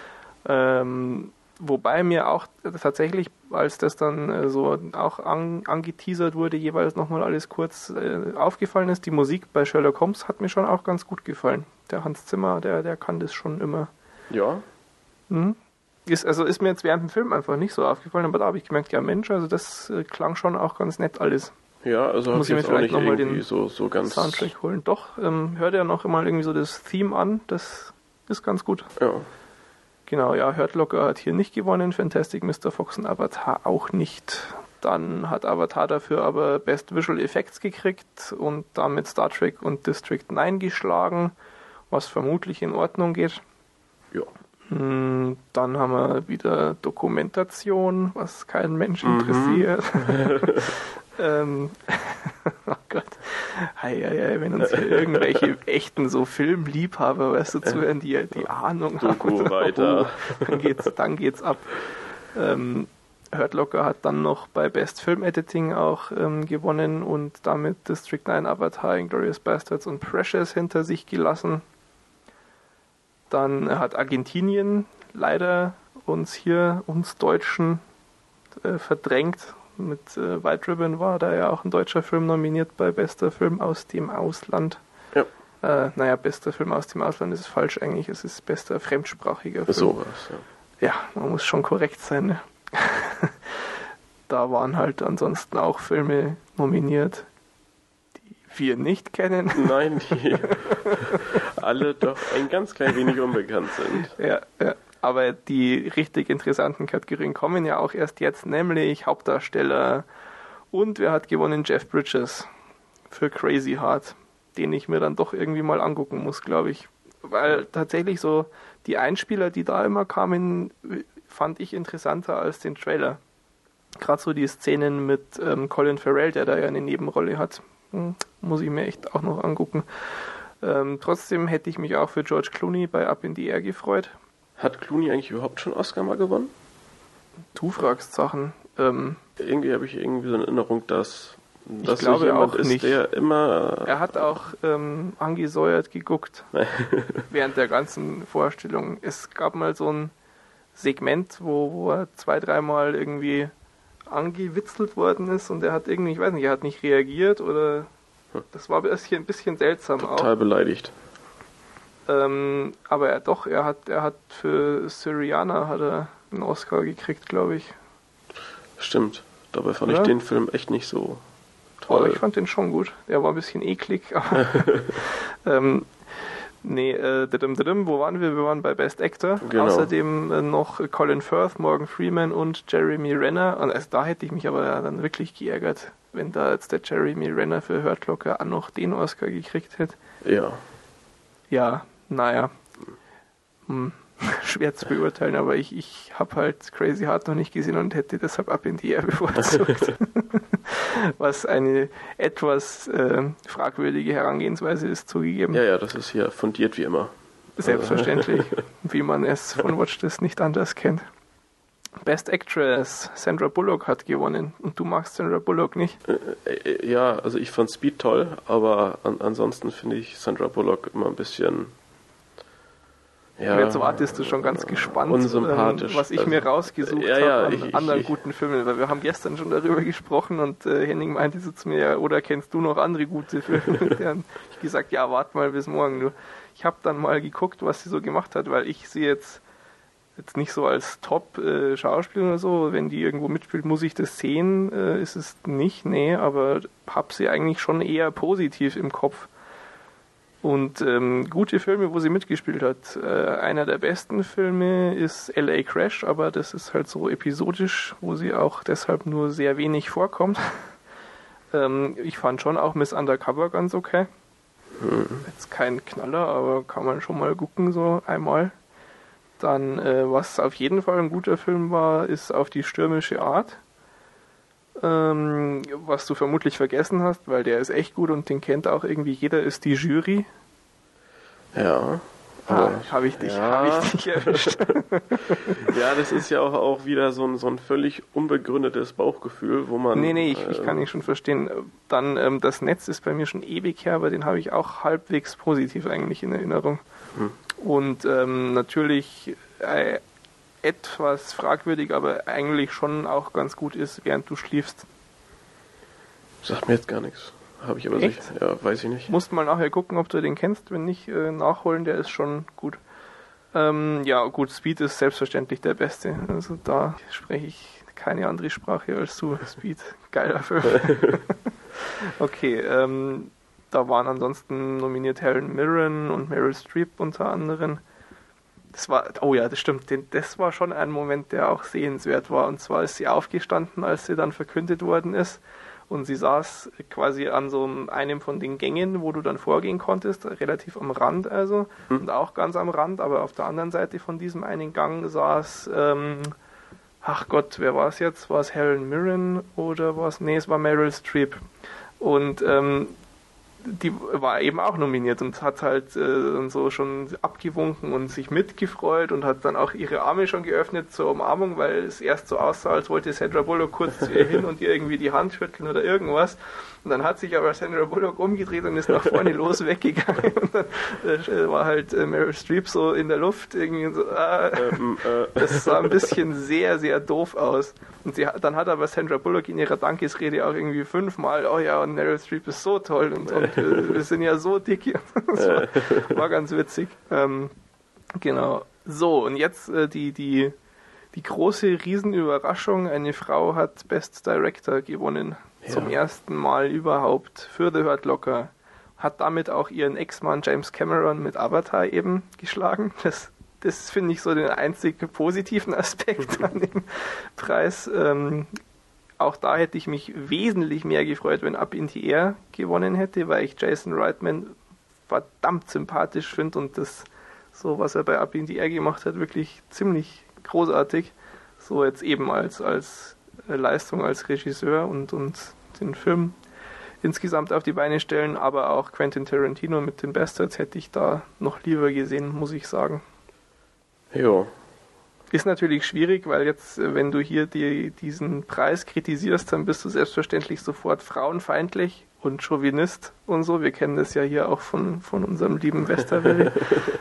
Wobei mir auch tatsächlich, als das dann so auch angeteasert wurde, jeweils nochmal alles kurz aufgefallen ist, die Musik bei Sherlock Holmes hat mir schon auch ganz gut gefallen. Der Hans Zimmer, der kann das schon immer. Ja. Ist mir jetzt während dem Film einfach nicht so aufgefallen, aber da habe ich gemerkt, ja Mensch, also das klang schon auch ganz nett alles. Ja, also muss ich mir vielleicht nochmal den so ganz Soundtrack holen. Doch, hört ja noch immer irgendwie so das Theme an, das ist ganz gut. Ja. Genau, ja, Hurt Locker hat hier nicht gewonnen, Fantastic Mr. Fox und Avatar auch nicht. Dann hat Avatar dafür aber Best Visual Effects gekriegt und damit Star Trek und District 9 geschlagen, was vermutlich in Ordnung geht. Ja. Dann haben wir wieder Dokumentation, was keinen Mensch interessiert. Oh Gott. Wenn uns hier irgendwelche echten so Filmliebhaber, weißt du, zuhören, die Ahnung haben. Weiter. Dann geht's ab. Hurt Locker hat dann noch bei Best Film Editing auch gewonnen und damit District 9, Avatar, Inglourious Basterds und Precious hinter sich gelassen. Dann hat Argentinien leider uns Deutschen verdrängt. Mit White Ribbon war da ja auch ein deutscher Film nominiert bei bester Film aus dem Ausland. Ja. Bester Film aus dem Ausland ist falsch eigentlich. Es ist bester fremdsprachiger Film. Sowas, ja. Ja, man muss schon korrekt sein. Ne? Da waren halt ansonsten auch Filme nominiert, die wir nicht kennen. Nein, die alle doch ein ganz klein wenig unbekannt sind. Ja. Aber die richtig interessanten Kategorien kommen ja auch erst jetzt, nämlich Hauptdarsteller. Und wer hat gewonnen? Jeff Bridges für Crazy Heart, den ich mir dann doch irgendwie mal angucken muss, glaube ich. Weil tatsächlich so die Einspieler, die da immer kamen, fand ich interessanter als den Trailer. Gerade so die Szenen mit Colin Farrell, der da ja eine Nebenrolle hat, muss ich mir echt auch noch angucken. Trotzdem hätte ich mich auch für George Clooney bei Up in the Air gefreut. Hat Clooney eigentlich überhaupt schon Oscar mal gewonnen? Du fragst Sachen. Irgendwie habe ich irgendwie so eine Erinnerung, dass ich glaube jemand auch ist, nicht. Der immer... Er hat auch angesäuert geguckt während der ganzen Vorstellung. Es gab mal so ein Segment, wo er 2-3 Mal irgendwie angewitzelt worden ist und er hat irgendwie, ich weiß nicht, er hat nicht reagiert oder das war ein bisschen seltsam auch. Total beleidigt. Aber er hat für Syriana hat er einen Oscar gekriegt, glaube ich. Stimmt. Dabei fand ich den Film echt nicht so toll. Aber ich fand den schon gut. Der war ein bisschen eklig, aber wo waren wir? Wir waren bei Best Actor. Genau. Außerdem noch Colin Firth, Morgan Freeman und Jeremy Renner. Und da hätte ich mich aber dann wirklich geärgert, wenn da jetzt der Jeremy Renner für Hurt Locker auch noch den Oscar gekriegt hätte. Ja. Ja, naja. Schwer zu beurteilen, aber ich habe halt Crazy Heart noch nicht gesehen und hätte deshalb Up in the Air bevorzugt. Was eine etwas fragwürdige Herangehensweise ist, zugegeben. Ja, das ist hier fundiert wie immer. Selbstverständlich, wie man es von Watch This nicht anders kennt. Best Actress, Sandra Bullock hat gewonnen. Und du magst Sandra Bullock nicht? Ja, also ich fand Speed toll, aber ansonsten finde ich Sandra Bullock immer ein bisschen... Ja, und jetzt wartest du schon ganz gespannt, unsympathisch. Was ich mir rausgesucht habe an anderen guten Filmen, weil wir haben gestern schon darüber gesprochen und Henning meinte so zu mir, oder kennst du noch andere gute Filme? Dann ich gesagt, ja, warte mal bis morgen. Nur ich habe dann mal geguckt, was sie so gemacht hat, weil ich sie jetzt nicht so als Top-Schauspieler oder so, wenn die irgendwo mitspielt, muss ich das sehen, ist es nicht, nee, aber habe sie eigentlich schon eher positiv im Kopf. Und gute Filme, wo sie mitgespielt hat. Einer der besten Filme ist L.A. Crash, aber das ist halt so episodisch, wo sie auch deshalb nur sehr wenig vorkommt. Ich fand schon auch Miss Undercover ganz okay. Jetzt kein Knaller, aber kann man schon mal gucken, so einmal. Dann, was auf jeden Fall ein guter Film war, ist Auf die stürmische Art. Was du vermutlich vergessen hast, weil der ist echt gut und den kennt auch irgendwie jeder, ist die Jury. Ja. Habe ich dich erwischt. Ja, das ist ja auch wieder so ein völlig unbegründetes Bauchgefühl, wo man... Nee, ich kann nicht schon verstehen. Dann, das Netz ist bei mir schon ewig her, aber den habe ich auch halbwegs positiv eigentlich in Erinnerung. Und natürlich... etwas fragwürdig, aber eigentlich schon auch ganz gut ist, während du schläfst. Sagt mir jetzt gar nichts. Habe ich aber sicher. Ja, weiß ich nicht. Musst mal nachher gucken, ob du den kennst. Wenn nicht, nachholen, der ist schon gut. Ja, gut, Speed ist selbstverständlich der Beste. Also da spreche ich keine andere Sprache als du. Speed, geiler Film. Okay, da waren ansonsten nominiert Helen Mirren und Meryl Streep unter anderem. Das stimmt, das war schon ein Moment, der auch sehenswert war. Und zwar ist sie aufgestanden, als sie dann verkündet worden ist. Und sie saß quasi an so einem von den Gängen, wo du dann vorgehen konntest, relativ am Rand also. Und auch ganz am Rand, aber auf der anderen Seite von diesem einen Gang saß, ach Gott, wer war es jetzt? War es Helen Mirren oder war es? Nee, es war Meryl Streep. Und die war eben auch nominiert und hat halt so schon abgewunken und sich mitgefreut und hat dann auch ihre Arme schon geöffnet zur Umarmung, weil es erst so aussah, als wollte Sandra Bullock kurz zu ihr hin und ihr irgendwie die Hand schütteln oder irgendwas. Und dann hat sich aber Sandra Bullock umgedreht und ist nach vorne los weggegangen. Und dann war halt Meryl Streep so in der Luft irgendwie so, das sah ein bisschen sehr, sehr doof aus. Und dann hat aber Sandra Bullock in ihrer Dankesrede auch irgendwie 5-mal, oh ja, und Meryl Streep ist so toll und wir sind ja so dick. Das war ganz witzig. Genau. So, und jetzt die große Riesenüberraschung, eine Frau hat Best Director gewonnen. Ja. Zum ersten Mal überhaupt für The Hurt Locker. Hat damit auch ihren Ex-Mann James Cameron mit Avatar eben geschlagen. Das finde ich so den einzig positiven Aspekt an dem Preis. Auch da hätte ich mich wesentlich mehr gefreut, wenn Up in the Air gewonnen hätte, weil ich Jason Reitman verdammt sympathisch finde und das, so was er bei Up in the Air gemacht hat, wirklich ziemlich großartig. So jetzt eben als Leistung als Regisseur und den Film insgesamt auf die Beine stellen, aber auch Quentin Tarantino mit den Bastards hätte ich da noch lieber gesehen, muss ich sagen. Ja. Ist natürlich schwierig, weil jetzt, wenn du hier diesen Preis kritisierst, dann bist du selbstverständlich sofort frauenfeindlich und Chauvinist und so. Wir kennen das ja hier auch von unserem lieben Westerwelle.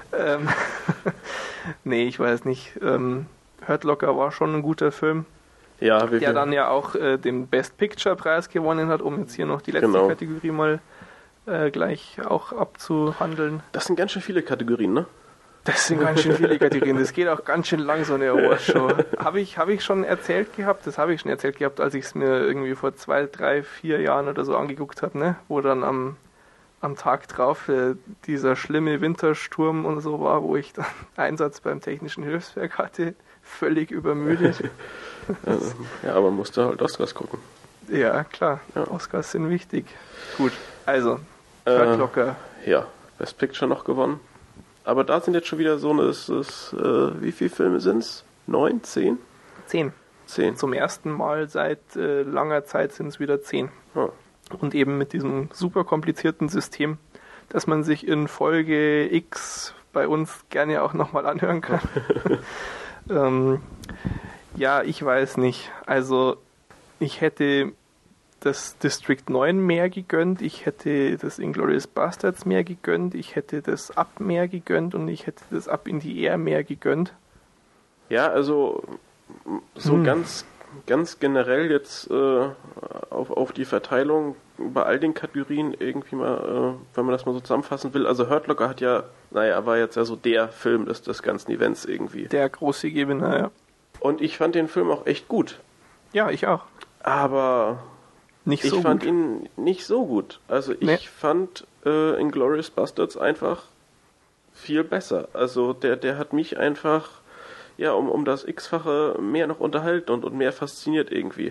Nee, ich weiß nicht. Hurt Locker war schon ein guter Film. Ja, der dann ja auch den Best Picture Preis gewonnen hat, um jetzt hier noch die letzte Kategorie mal gleich auch abzuhandeln. Das sind ganz schön viele Kategorien, ne? Das sind ganz schön viele Kategorien. Das geht auch ganz schön lang, so eine Awardshow. Habe ich schon erzählt gehabt? Das habe ich schon erzählt gehabt, als ich es mir irgendwie vor 2, 3, 4 Jahren oder so angeguckt habe, ne? Wo dann am Tag drauf dieser schlimme Wintersturm und so war, wo ich dann Einsatz beim Technischen Hilfswerk hatte, völlig übermüdet. Ja, aber man musste halt Oscars gucken. Ja, klar. Ja. Oscars sind wichtig. Gut, also, Hurt Locker. Ja, Best Picture noch gewonnen. Aber da sind jetzt schon wieder so wie viele Filme sind es? 9, 10? 10. Zum ersten Mal seit langer Zeit sind es wieder 10. Ja. Und eben mit diesem super komplizierten System, das man sich in Folge X bei uns gerne auch nochmal anhören kann. Ja, ich weiß nicht. Also, ich hätte das District 9 mehr gegönnt, ich hätte das Inglourious Basterds mehr gegönnt, ich hätte das Up mehr gegönnt und ich hätte das Up in the Air mehr gegönnt. Ja, also so ganz generell jetzt auf die Verteilung bei all den Kategorien irgendwie mal, wenn man das mal so zusammenfassen will. Also Hurt Locker war jetzt ja so der Film des ganzen Events irgendwie. Der große Gewinner, ja. Und ich fand den Film auch echt gut. Ja, ich auch. Aber ich fand ihn nicht so gut. Also ich fand Inglourious Basterds einfach viel besser. Also der hat mich einfach um das X-fache mehr noch unterhalten und mehr fasziniert irgendwie.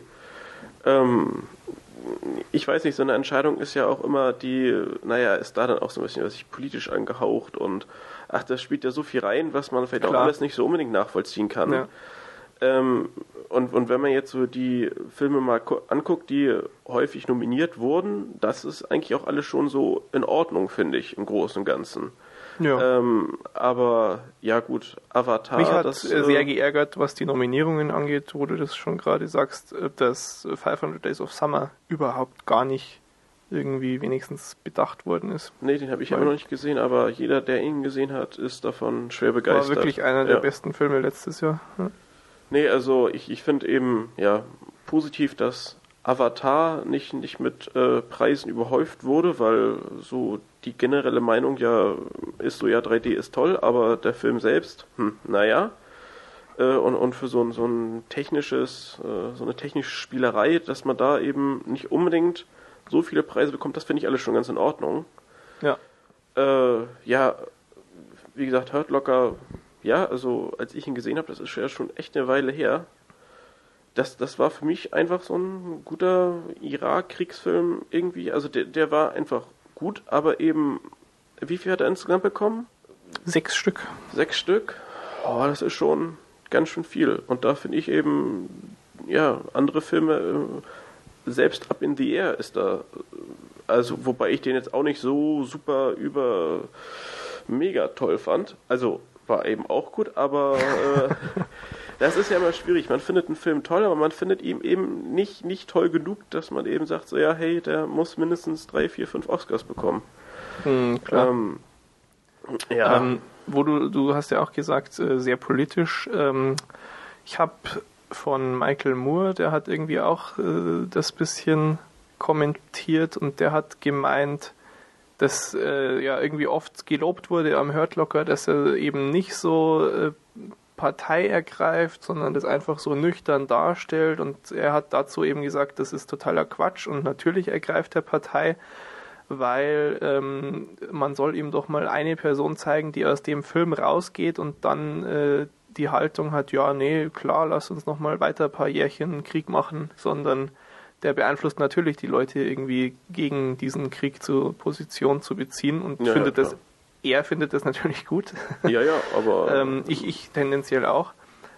Ich weiß nicht, so eine Entscheidung ist ja auch immer ist da dann auch so ein bisschen politisch angehaucht und das spielt ja so viel rein, was man vielleicht auch alles nicht so unbedingt nachvollziehen kann. Ja. Und wenn man jetzt so die Filme mal anguckt, die häufig nominiert wurden, das ist eigentlich auch alles schon so in Ordnung, finde ich, im Großen und Ganzen. Ja. Aber ja gut, Avatar... Mich hat sehr geärgert, was die Nominierungen angeht, wo du das schon gerade sagst, dass 500 Days of Summer überhaupt gar nicht irgendwie wenigstens bedacht worden ist. Nee, den habe ich immer noch nicht gesehen, aber jeder, der ihn gesehen hat, ist davon schwer begeistert. War wirklich einer der besten Filme letztes Jahr. Ja. Nee, also ich finde eben positiv, dass Avatar nicht mit Preisen überhäuft wurde, weil so die generelle Meinung ist 3D ist toll, aber der Film selbst, und für so ein technisches, so eine technische Spielerei, dass man da eben nicht unbedingt so viele Preise bekommt, das finde ich alles schon ganz in Ordnung. Ja. Wie gesagt, Hurt Locker, also als ich ihn gesehen habe, das ist ja schon echt eine Weile her. Das war für mich einfach so ein guter Irak-Kriegsfilm irgendwie. Also der war einfach gut, aber eben, wie viel hat er insgesamt bekommen? 6 Stück. 6 Stück? Oh, das ist schon ganz schön viel. Und da finde ich eben, andere Filme, selbst Up in the Air ist da, also wobei ich den jetzt auch nicht so super mega toll fand. Also war eben auch gut, aber das ist ja immer schwierig. Man findet einen Film toll, aber man findet ihn eben nicht toll genug, dass man eben sagt, so hey, der muss mindestens 3, 4, 5 Oscars bekommen. Klar. Wo du hast ja auch gesagt, sehr politisch. Ich habe von Michael Moore, der hat irgendwie auch das bisschen kommentiert und der hat gemeint, dass irgendwie oft gelobt wurde am Hurt Locker, dass er eben nicht so Partei ergreift, sondern das einfach so nüchtern darstellt, und er hat dazu eben gesagt, das ist totaler Quatsch und natürlich ergreift er Partei, weil man soll ihm doch mal eine Person zeigen, die aus dem Film rausgeht und dann die Haltung hat, klar, lass uns noch mal weiter ein paar Jährchen Krieg machen, sondern der beeinflusst natürlich die Leute irgendwie gegen diesen Krieg zur Position zu beziehen und er findet das natürlich gut. Ja, aber... ich tendenziell auch.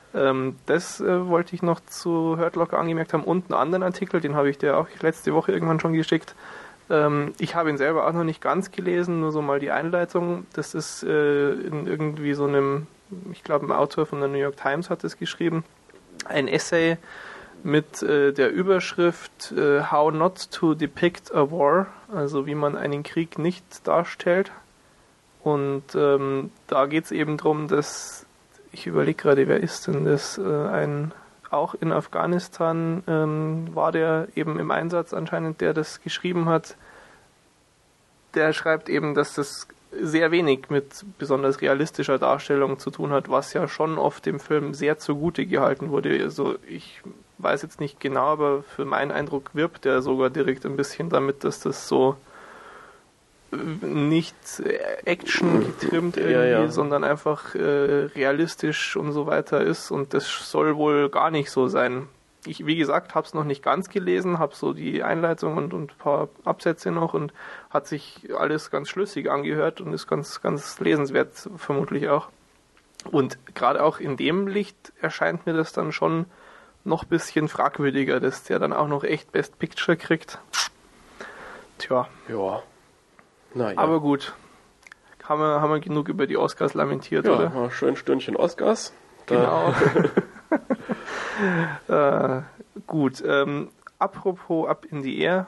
Das wollte ich noch zu Hurt Locker angemerkt haben und einen anderen Artikel, den habe ich dir auch letzte Woche irgendwann schon geschickt. Ich habe ihn selber auch noch nicht ganz gelesen, nur so mal die Einleitung. Das ist in irgendwie so einem, ich glaube ein Autor von der New York Times hat es geschrieben, ein Essay mit der Überschrift How Not to Depict a War, also wie man einen Krieg nicht darstellt. Und da geht es eben darum, dass, ich überlege gerade, wer ist denn das, auch in Afghanistan war der eben im Einsatz anscheinend, der das geschrieben hat. Der schreibt eben, dass das sehr wenig mit besonders realistischer Darstellung zu tun hat, was ja schon oft dem Film sehr zugute gehalten wurde. Also ich weiß jetzt nicht genau, aber für meinen Eindruck wirbt er sogar direkt ein bisschen damit, dass das so nicht Action getrimmt irgendwie, sondern einfach realistisch und so weiter ist, und das soll wohl gar nicht so sein. Ich, wie gesagt, habe es noch nicht ganz gelesen, habe so die Einleitung und ein paar Absätze noch, und hat sich alles ganz schlüssig angehört und ist ganz, ganz lesenswert vermutlich auch. Und gerade auch in dem Licht erscheint mir das dann schon noch ein bisschen fragwürdiger, dass der dann auch noch echt Best Picture kriegt. Tja. Ja. Naja. Aber gut, haben wir genug über die Oscars lamentiert, ja, oder? Ja, schön Stündchen Oscars. Genau. Gut, apropos Up in the Air,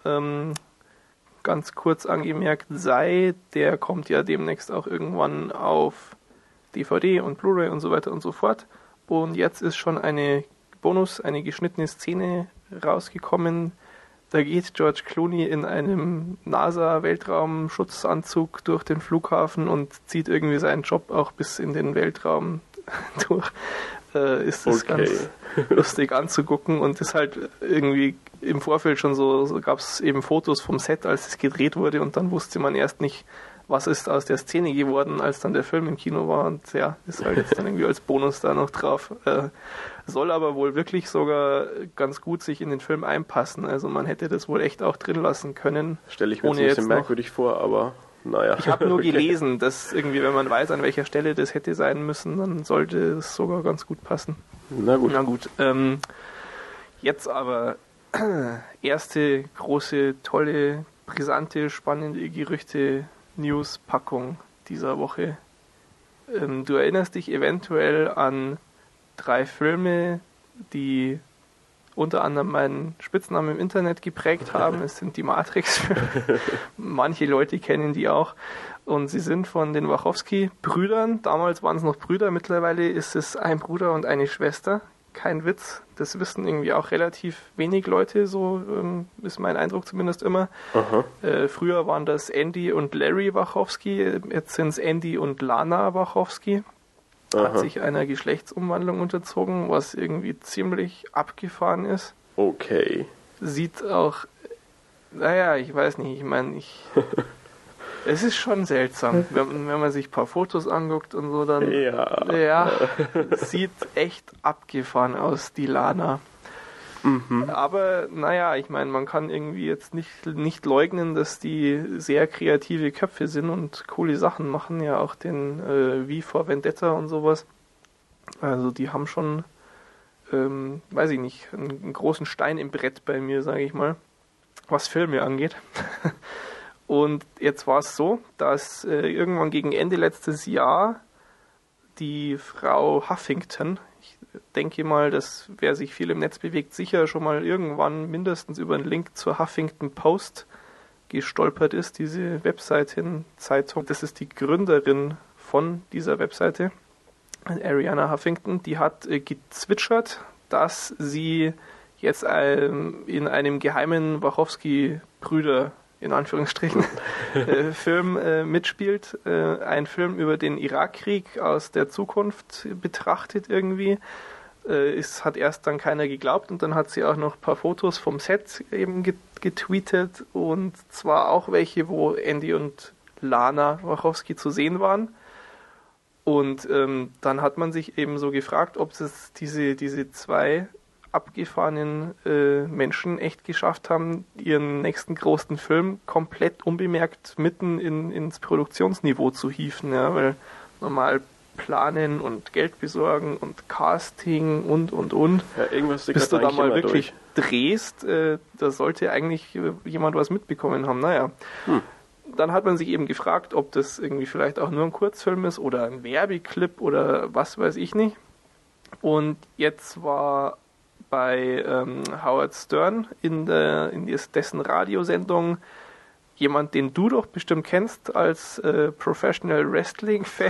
ganz kurz angemerkt, der kommt ja demnächst auch irgendwann auf DVD und Blu-ray und so weiter und so fort. Und jetzt ist schon eine geschnittene Szene rausgekommen. Da geht George Clooney in einem NASA-Weltraumschutzanzug durch den Flughafen und zieht irgendwie seinen Job auch bis in den Weltraum durch. Ist das ganz lustig anzugucken, und ist halt irgendwie im Vorfeld schon so gab es eben Fotos vom Set, als es gedreht wurde, und dann wusste man erst nicht, was ist aus der Szene geworden, als dann der Film im Kino war, und ja, ist halt jetzt dann irgendwie als Bonus da noch drauf. Soll aber wohl wirklich sogar ganz gut sich in den Film einpassen, also man hätte das wohl echt auch drin lassen können. Stelle ich mir jetzt ein bisschen merkwürdig vor, aber naja. Ich habe nur gelesen, dass irgendwie, wenn man weiß, an welcher Stelle das hätte sein müssen, dann sollte es sogar ganz gut passen. Na gut. Jetzt aber erste große, tolle, brisante, spannende Gerüchte-News-Packung dieser Woche. Du erinnerst dich eventuell an 3 Filme, die unter anderem meinen Spitznamen im Internet geprägt haben. Es sind die Matrix-Filme. Manche Leute kennen die auch. Und sie sind von den Wachowski-Brüdern. Damals waren es noch Brüder, mittlerweile ist es ein Bruder und eine Schwester. Kein Witz. Das wissen irgendwie auch relativ wenig Leute, so ist mein Eindruck zumindest immer. Früher waren das Andy und Larry Wachowski, jetzt sind es Andy und Lana Wachowski. Hat sich einer Geschlechtsumwandlung unterzogen, was irgendwie ziemlich abgefahren ist. Okay. Sieht auch, naja, ich weiß nicht, ich meine, es ist schon seltsam, wenn man sich ein paar Fotos anguckt und so, dann, ja, sieht echt abgefahren aus, die Lana. Aber naja, ich meine, man kann irgendwie jetzt nicht leugnen, dass die sehr kreative Köpfe sind und coole Sachen machen, ja auch den V for Vendetta und sowas. Also die haben schon, weiß ich nicht, einen großen Stein im Brett bei mir, sage ich mal, was Filme angeht. Und jetzt war es so, dass irgendwann gegen Ende letztes Jahr die Frau Huffington, ich denke mal, dass wer sich viel im Netz bewegt, sicher schon mal irgendwann mindestens über einen Link zur Huffington Post gestolpert ist, diese Webseiten-Zeitung. Das ist die Gründerin von dieser Webseite, Arianna Huffington, die hat gezwitschert, dass sie jetzt in einem geheimen Wachowski-Brüder in Anführungsstrichen Film mitspielt. Ein Film über den Irakkrieg aus der Zukunft betrachtet irgendwie. Es hat erst dann keiner geglaubt, und dann hat sie auch noch ein paar Fotos vom Set eben getweetet, und zwar auch welche, wo Andy und Lana Wachowski zu sehen waren. Und dann hat man sich eben so gefragt, ob es diese 2 abgefahrenen Menschen echt geschafft haben, ihren nächsten großen Film komplett unbemerkt mitten ins Produktionsniveau zu hieven, ja, weil normal planen und Geld besorgen und Casting und. Ja, irgendwas bis du da mal wirklich drehst, da sollte eigentlich jemand was mitbekommen haben. Naja. Dann hat man sich eben gefragt, ob das irgendwie vielleicht auch nur ein Kurzfilm ist oder ein Werbeclip oder was weiß ich nicht. Und jetzt war bei Howard Stern in dessen Radiosendung jemand, den du doch bestimmt kennst als Professional Wrestling Fan.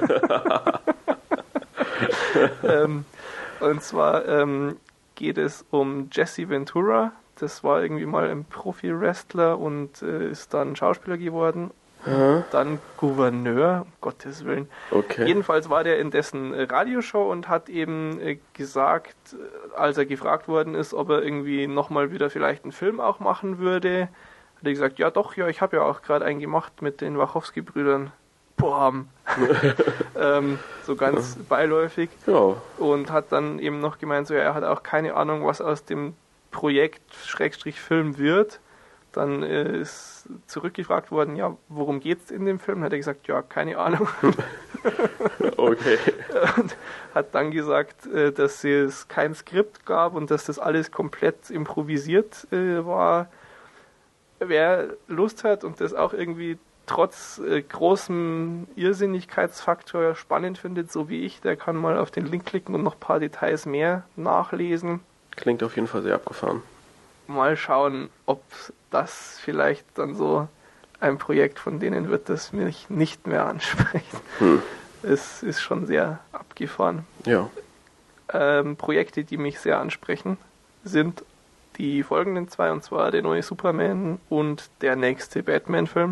Und zwar geht es um Jesse Ventura. Das war irgendwie mal ein Profi-Wrestler und ist dann Schauspieler geworden. Dann Gouverneur, um Gottes Willen. Okay. Jedenfalls war der in dessen Radioshow und hat eben gesagt, als er gefragt worden ist, ob er irgendwie nochmal wieder vielleicht einen Film auch machen würde, hat er gesagt, ja doch, ja, ich habe ja auch gerade einen gemacht mit den Wachowski-Brüdern. Boah. So ganz beiläufig. Ja. Und hat dann eben noch gemeint, so, ja, er hat auch keine Ahnung, was aus dem Projekt Film wird. Dann ist zurückgefragt worden, ja, worum geht's in dem Film? Hat er gesagt, ja, keine Ahnung. Okay. Und hat dann gesagt, dass es kein Skript gab und dass das alles komplett improvisiert war. Wer Lust hat und das auch irgendwie trotz großem Irrsinnigkeitsfaktor spannend findet, so wie ich, der kann mal auf den Link klicken und noch ein paar Details mehr nachlesen. Klingt auf jeden Fall sehr abgefahren. Mal schauen, ob das vielleicht dann so ein Projekt von denen wird, das mich nicht mehr anspricht. Es ist schon sehr abgefahren. Ja. Projekte, die mich sehr ansprechen, sind die folgenden zwei, und zwar der neue Superman und der nächste Batman-Film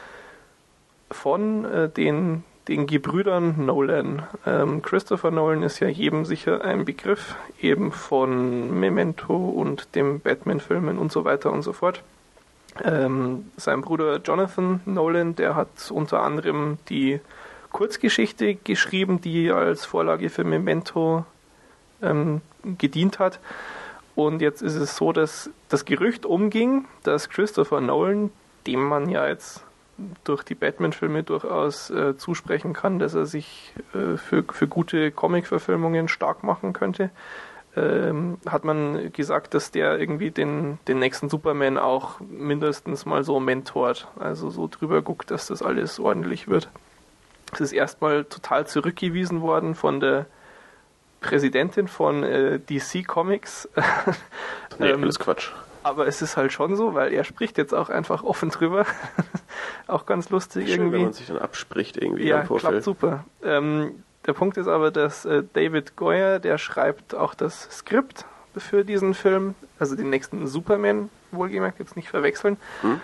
von den Gebrüdern Nolan. Christopher Nolan ist ja jedem sicher ein Begriff, eben von Memento und dem Batman-Filmen und so weiter und so fort. Sein Bruder Jonathan Nolan, der hat unter anderem die Kurzgeschichte geschrieben, die als Vorlage für Memento gedient hat. Und jetzt ist es so, dass das Gerücht umging, dass Christopher Nolan, dem man ja jetzt durch die Batman-Filme durchaus zusprechen kann, dass er sich für gute Comic-Verfilmungen stark machen könnte, hat man gesagt, dass der irgendwie den nächsten Superman auch mindestens mal so mentort, also so drüber guckt, dass das alles ordentlich wird. Es ist erstmal total zurückgewiesen worden von der Präsidentin von DC Comics. Nee, alles Quatsch. Aber es ist halt schon so, weil er spricht jetzt auch einfach offen drüber. Auch ganz lustig. Schön, irgendwie. Wenn man sich dann abspricht irgendwie ja, im Vorfeld. Klappt super. Der Punkt ist aber, dass David Goyer, der schreibt auch das Skript für diesen Film, also den nächsten Superman, wohlgemerkt, jetzt nicht verwechseln.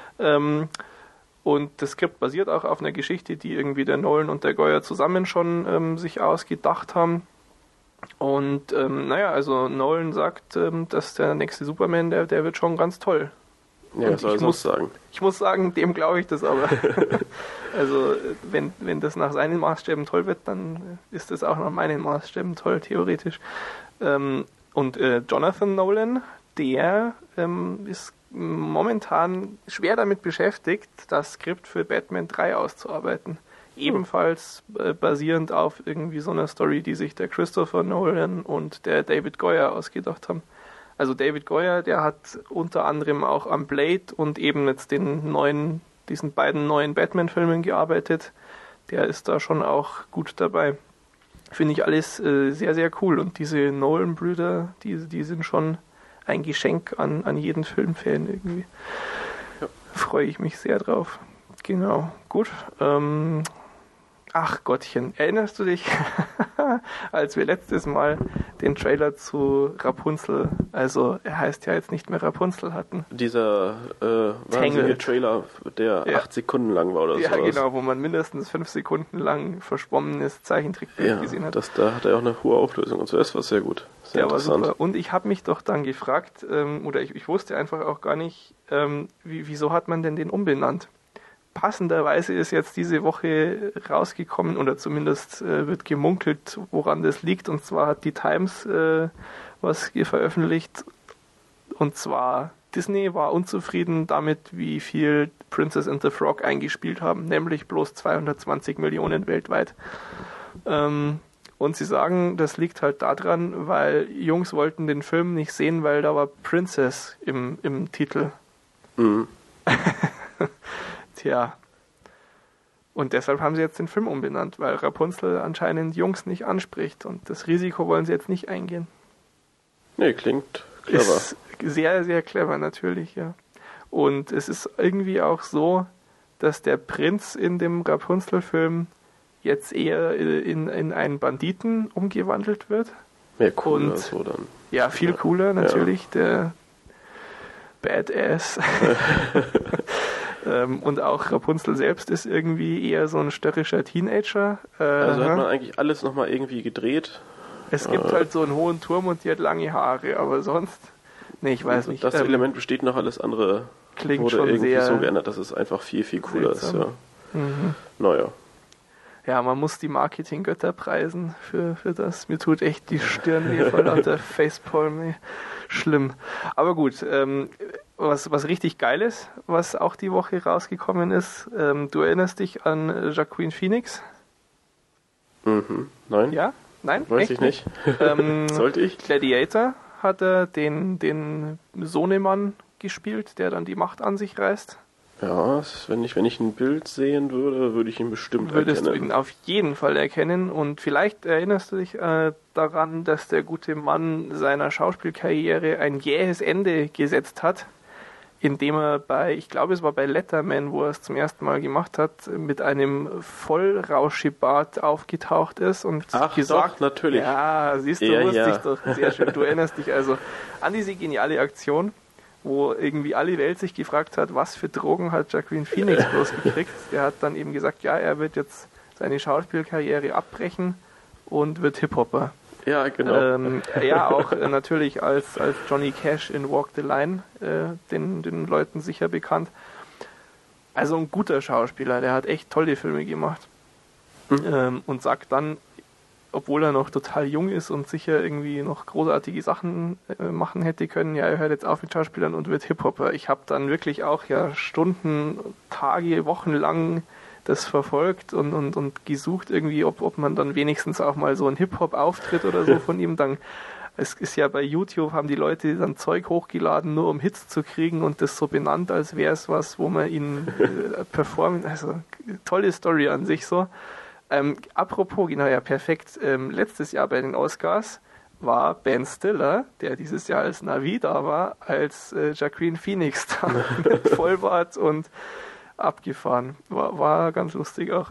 Und das Skript basiert auch auf einer Geschichte, die irgendwie der Nolan und der Goyer zusammen schon sich ausgedacht haben. Und also Nolan sagt, dass der nächste Superman, der wird schon ganz toll. Ja, und soll ich sagen. Ich muss sagen, dem glaube ich das aber. Also wenn das nach seinen Maßstäben toll wird, dann ist das auch nach meinen Maßstäben toll, theoretisch. Und Jonathan Nolan, der ist momentan schwer damit beschäftigt, das Skript für Batman 3 auszuarbeiten. Ebenfalls basierend auf irgendwie so einer Story, die sich der Christopher Nolan und der David Goyer ausgedacht haben. Also David Goyer, der hat unter anderem auch am Blade und eben jetzt diesen beiden neuen Batman-Filmen gearbeitet. Der ist da schon auch gut dabei. Finde ich alles sehr, sehr cool. Und diese Nolan-Brüder, die sind schon ein Geschenk an jeden Filmfan irgendwie. Ja. Freue ich mich sehr drauf. Genau, gut. Ach Gottchen, erinnerst du dich, als wir letztes Mal den Trailer zu Rapunzel, also er heißt ja jetzt nicht mehr Rapunzel, hatten? Dieser wahnsinnige Trailer, der 8 Sekunden lang war oder so. Ja, sowas. Genau, wo man mindestens 5 Sekunden lang verschwommenes Zeichentrickbild gesehen hat. Da hat er auch eine hohe Auflösung und so, das war sehr gut. Sehr interessant. War super. Und ich habe mich doch dann gefragt, oder ich wusste einfach auch gar nicht, wieso hat man denn den umbenannt? Passenderweise ist jetzt diese Woche rausgekommen, oder zumindest wird gemunkelt, woran das liegt. Und zwar hat die Times was hier veröffentlicht. Und zwar, Disney war unzufrieden damit, wie viel Princess and the Frog eingespielt haben, nämlich bloß 220 Millionen weltweit. Und sie sagen, das liegt halt daran, weil Jungs wollten den Film nicht sehen, weil da war Princess im Titel. Mhm. Tja. Und deshalb haben sie jetzt den Film umbenannt, weil Rapunzel anscheinend Jungs nicht anspricht. Und das Risiko wollen sie jetzt nicht eingehen. Nee, klingt clever. Ist sehr, sehr clever natürlich, ja. Und es ist irgendwie auch so, dass der Prinz in dem Rapunzel-Film jetzt eher in einen Banditen umgewandelt wird. Mehr cooler und so dann. Ja, viel cooler natürlich, der Badass. Und auch Rapunzel selbst ist irgendwie eher so ein störrischer Teenager. Also hat man eigentlich alles nochmal irgendwie gedreht. Es gibt halt so einen hohen Turm und die hat lange Haare, aber sonst... Nee, ich weiß nicht. Das Element besteht noch, alles andere klingt wurde schon irgendwie sehr so geändert, dass es einfach viel, viel cooler seltsam. ist. Ja. Naja. Ja, man muss die Marketinggötter preisen für das. Mir tut echt die Stirn weh vor lauter Facepalm. Schlimm. Aber gut, was richtig geil ist, was auch die Woche rausgekommen ist, du erinnerst dich an Joaquin Phoenix? Nein? Ja? Nein? Weiß echt ich nicht. Sollte ich? Gladiator hat er den Sohnemann gespielt, der dann die Macht an sich reißt. Ja, wenn ich ein Bild sehen würde, würde ich ihn bestimmt Würdest erkennen. du ihn auf jeden Fall erkennen und vielleicht erinnerst du dich daran, dass der gute Mann seiner Schauspielkarriere ein jähes Ende gesetzt hat, indem er ich glaube es war bei Letterman, wo er es zum ersten Mal gemacht hat, mit einem Vollrauschebart aufgetaucht ist und gesagt, doch, natürlich. Ja, siehst du, wusste ich doch. Sehr schön. Du erinnerst dich also an diese geniale Aktion, wo irgendwie alle Welt sich gefragt hat, was für Drogen hat Joaquin Phoenix bloß gekriegt. Der hat dann eben gesagt, ja, er wird jetzt seine Schauspielkarriere abbrechen und wird Hip-Hopper. Ja, genau. Ja, auch natürlich als Johnny Cash in Walk the Line, den Leuten sicher bekannt. Also ein guter Schauspieler, der hat echt tolle Filme gemacht. Und sagt dann, obwohl er noch total jung ist und sicher irgendwie noch großartige Sachen machen hätte können, ja, er hört jetzt auf mit Schauspielern und wird Hip-Hopper. Ich habe dann wirklich auch Stunden, Tage, Wochen lang das verfolgt und gesucht irgendwie, ob man dann wenigstens auch mal so einen Hip-Hop-Auftritt oder so von ihm dann... Es ist ja bei YouTube, haben die Leute dann Zeug hochgeladen, nur um Hits zu kriegen und das so benannt, als wäre es was, wo man ihn performen... Also, tolle Story an sich so. Apropos, genau, ja, perfekt. Letztes Jahr bei den Oscars war Ben Stiller, der dieses Jahr als Na'vi da war, als Joaquin Phoenix da mit Vollbart und abgefahren. War ganz lustig auch.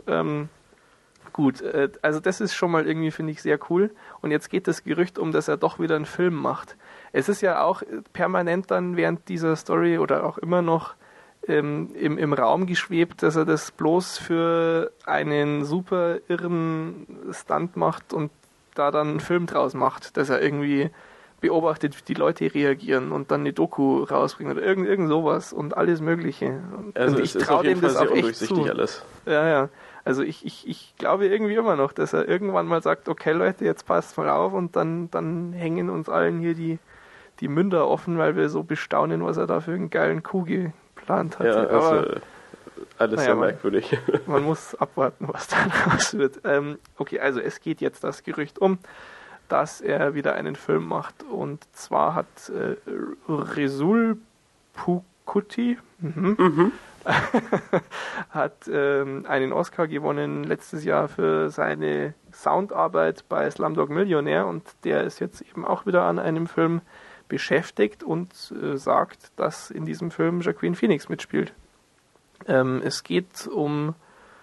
Gut, also das ist schon mal irgendwie, finde ich, sehr cool. Und jetzt geht das Gerücht um, dass er doch wieder einen Film macht. Es ist ja auch permanent dann während dieser Story oder auch immer noch im Raum geschwebt, dass er das bloß für einen super irren Stunt macht und da dann einen Film draus macht, dass er irgendwie beobachtet, wie die Leute reagieren und dann eine Doku rausbringt oder irgend sowas und alles Mögliche. Also und ich traue dem das auch echt zu. Alles. Ja. Also ich glaube irgendwie immer noch, dass er irgendwann mal sagt, okay Leute, jetzt passt mal auf und dann hängen uns allen hier die Münder offen, weil wir so bestaunen, was er da für einen geilen Coup geplant hat. Ja, also alles sehr merkwürdig. Man muss abwarten, was da raus wird. Okay, also es geht jetzt das Gerücht um, dass er wieder einen Film macht. Und zwar hat Resul Pukuti hat einen Oscar gewonnen letztes Jahr für seine Soundarbeit bei Slumdog Millionär und der ist jetzt eben auch wieder an einem Film beschäftigt und sagt, dass in diesem Film Joaquin Phoenix mitspielt. Es geht um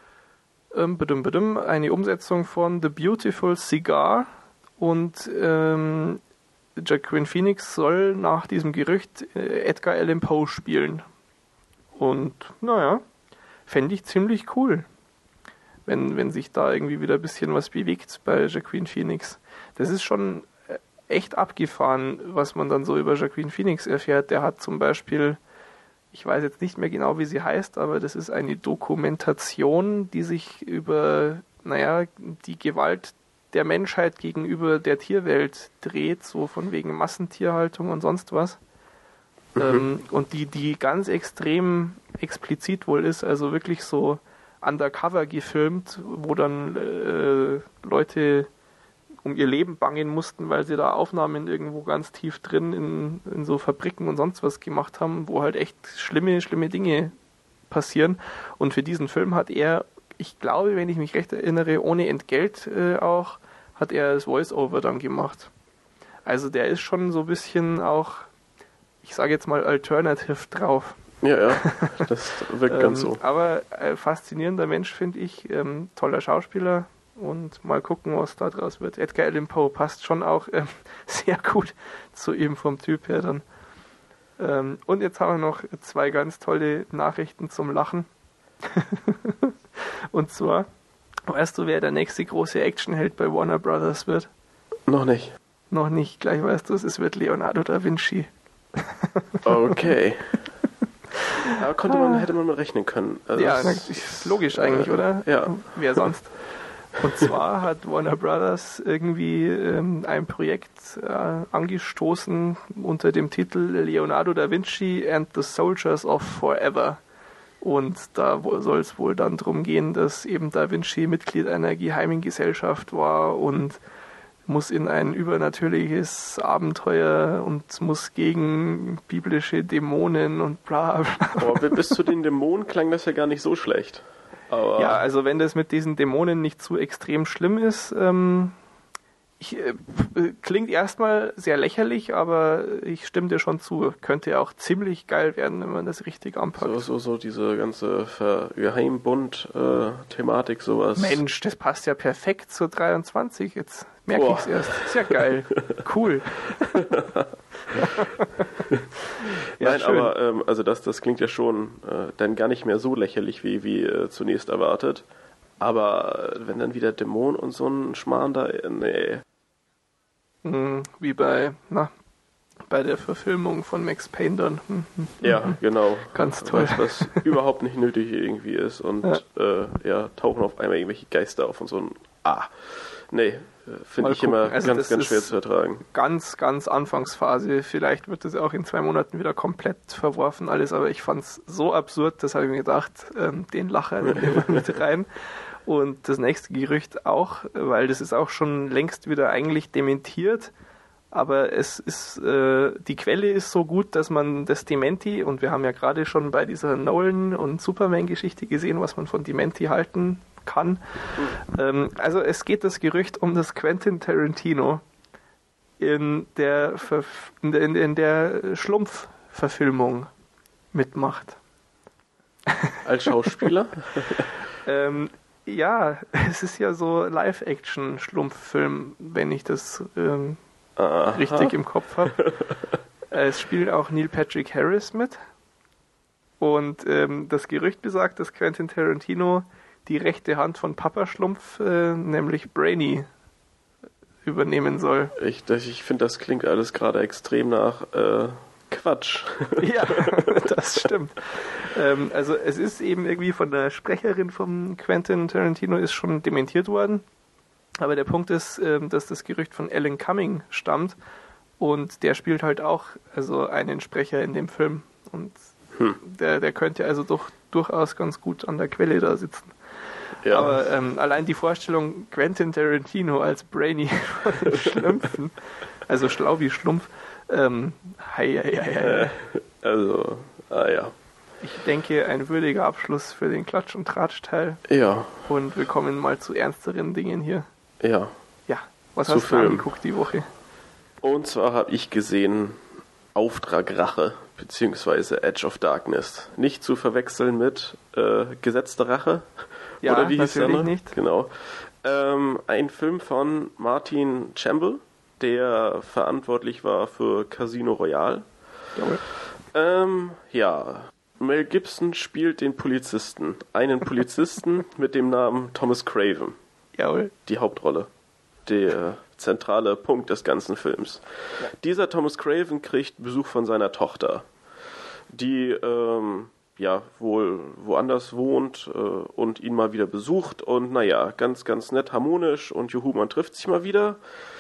eine Umsetzung von The Beautiful Cigar und Joaquin Phoenix soll nach diesem Gerücht Edgar Allan Poe spielen. Und naja, fände ich ziemlich cool, wenn sich da irgendwie wieder ein bisschen was bewegt bei Joaquin Phoenix. Das ist schon echt abgefahren, was man dann so über Joaquin Phoenix erfährt. Der hat zum Beispiel, ich weiß jetzt nicht mehr genau, wie sie heißt, aber das ist eine Dokumentation, die sich über, die Gewalt der Menschheit gegenüber der Tierwelt dreht, so von wegen Massentierhaltung und sonst was. Und die ganz extrem explizit wohl ist, also wirklich so undercover gefilmt, wo dann Leute um ihr Leben bangen mussten, weil sie da Aufnahmen irgendwo ganz tief drin in so Fabriken und sonst was gemacht haben, wo halt echt schlimme Dinge passieren. Und für diesen Film hat er, ich glaube, wenn ich mich recht erinnere, ohne Entgelt auch, hat er das Voice-Over dann gemacht. Also der ist schon so ein bisschen auch, ich sage jetzt mal, alternative drauf. Ja, das wirkt ganz so. Aber faszinierender Mensch, finde ich, toller Schauspieler. Und mal gucken, was da draus wird. Edgar Allan Poe passt schon auch sehr gut zu ihm vom Typ her dann. Und jetzt haben wir noch 2 ganz tolle Nachrichten zum Lachen. Und zwar, weißt du, wer der nächste große Actionheld bei Warner Brothers wird? Noch nicht. Noch nicht, gleich weißt du es, wird Leonardo da Vinci. Okay. Aber hätte man mal rechnen können. Also ja, ist logisch eigentlich, oder? Ja. Wer sonst? Und zwar hat Warner Brothers irgendwie ein Projekt angestoßen unter dem Titel Leonardo da Vinci and the Soldiers of Forever. Und da soll es wohl dann darum gehen, dass eben da Vinci Mitglied einer geheimen Gesellschaft war und muss in ein übernatürliches Abenteuer und muss gegen biblische Dämonen und bla bla. Aber bis zu den Dämonen klang das ja gar nicht so schlecht. Aber ja, also wenn das mit diesen Dämonen nicht zu extrem schlimm ist, klingt erstmal sehr lächerlich, aber ich stimme dir schon zu. Könnte auch ziemlich geil werden, wenn man das richtig anpackt. So diese ganze Geheimbund-Thematik, sowas. Mensch, das passt ja perfekt zur 23. Jetzt merke ich es erst. Ist ja geil. Cool. Ja, nein, schön. Aber also das klingt ja schon dann gar nicht mehr so lächerlich wie zunächst erwartet. Aber wenn dann wieder Dämonen und so ein Schmarrn da, nee. Wie bei der Verfilmung von Max Payne dann. Ja, genau. Ganz toll. Was überhaupt nicht nötig irgendwie ist und tauchen auf einmal irgendwelche Geister auf und so ein nee, finde ich immer also ganz schwer zu ertragen. Ganz, ganz Anfangsphase. Vielleicht wird das auch in 2 Monaten wieder komplett verworfen alles, aber ich fand es so absurd, das habe ich mir gedacht, den Lacher nehmen wir mit rein. Und das nächste Gerücht auch, weil das ist auch schon längst wieder eigentlich dementiert, aber es ist die Quelle ist so gut, dass man das Dementi, und wir haben ja gerade schon bei dieser Nolan- und Superman-Geschichte gesehen, was man von Dementi halten kann. Also es geht das Gerücht um, dass Quentin Tarantino in der Schlumpf-Verfilmung mitmacht. Als Schauspieler? Ja, es ist ja so Live-Action-Schlumpffilm, wenn ich das richtig im Kopf habe. Es spielt auch Neil Patrick Harris mit. Und das Gerücht besagt, dass Quentin Tarantino die rechte Hand von Papa Schlumpf, nämlich Brainy, übernehmen soll. Ich finde, das klingt alles gerade extrem nach Quatsch. Ja, das stimmt. Also es ist eben irgendwie von der Sprecherin von Quentin Tarantino ist schon dementiert worden. Aber der Punkt ist, dass das Gerücht von Alan Cumming stammt und der spielt halt auch also einen Sprecher in dem Film. Und der könnte also doch durchaus ganz gut an der Quelle da sitzen. Ja. Aber allein die Vorstellung, Quentin Tarantino als Brainy von den Schlümpfen, also schlau wie Schlumpf, Also, ja. Ich denke, ein würdiger Abschluss für den Klatsch- und Tratsch-Teil. Ja. Und wir kommen mal zu ernsteren Dingen hier. Ja. Ja, was hast du angeguckt die Woche? Und zwar habe ich gesehen Auftrag Rache, beziehungsweise Edge of Darkness. Nicht zu verwechseln mit Gesetz der Rache. Ja, oder wie hieß der noch? Nicht. Genau. Ein Film von Martin Campbell, der verantwortlich war für Casino Royale. Ja, Mel Gibson spielt den Polizisten. Einen Polizisten mit dem Namen Thomas Craven. Jawohl. Die Hauptrolle. Der zentrale Punkt des ganzen Films. Ja. Dieser Thomas Craven kriegt Besuch von seiner Tochter, die wohl woanders wohnt und ihn mal wieder besucht. Und naja, ganz, ganz nett, harmonisch und juhu, man trifft sich mal wieder.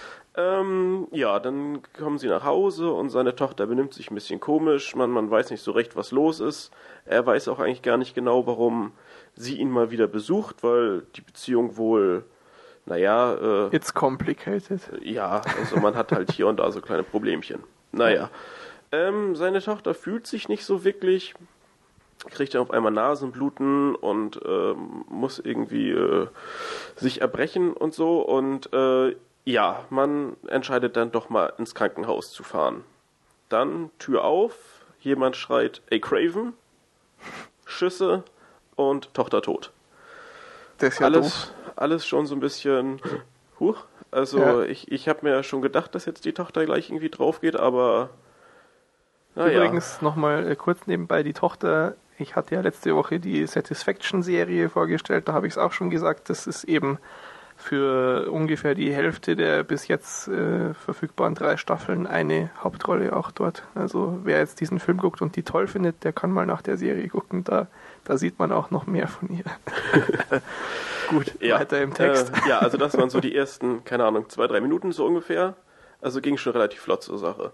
Dann kommen sie nach Hause und seine Tochter benimmt sich ein bisschen komisch. Man weiß nicht so recht, was los ist. Er weiß auch eigentlich gar nicht genau, warum sie ihn mal wieder besucht, weil die Beziehung wohl, naja... It's complicated. Ja, also man hat halt hier und da so kleine Problemchen. Naja. Seine Tochter fühlt sich nicht so wirklich, kriegt dann auf einmal Nasenbluten und muss irgendwie sich erbrechen und so. Und ja, man entscheidet dann doch mal ins Krankenhaus zu fahren. Dann Tür auf, jemand schreit, ey Craven, Schüsse und Tochter tot. Das ist ja doof. Alles schon so ein bisschen, huch. Also ja. Ich habe mir ja schon gedacht, dass jetzt die Tochter gleich irgendwie drauf geht, aber übrigens nochmal kurz nebenbei, die Tochter, ich hatte ja letzte Woche die Satisfaction-Serie vorgestellt, da habe ich es auch schon gesagt, das ist eben für ungefähr die Hälfte der bis jetzt verfügbaren 3 Staffeln eine Hauptrolle auch dort. Also wer jetzt diesen Film guckt und die toll findet, der kann mal nach der Serie gucken, da sieht man auch noch mehr von ihr. Gut, ja, weiter im Text. Ja, also das waren so die ersten, keine Ahnung, 2-3 Minuten so ungefähr. Also ging schon relativ flott zur Sache.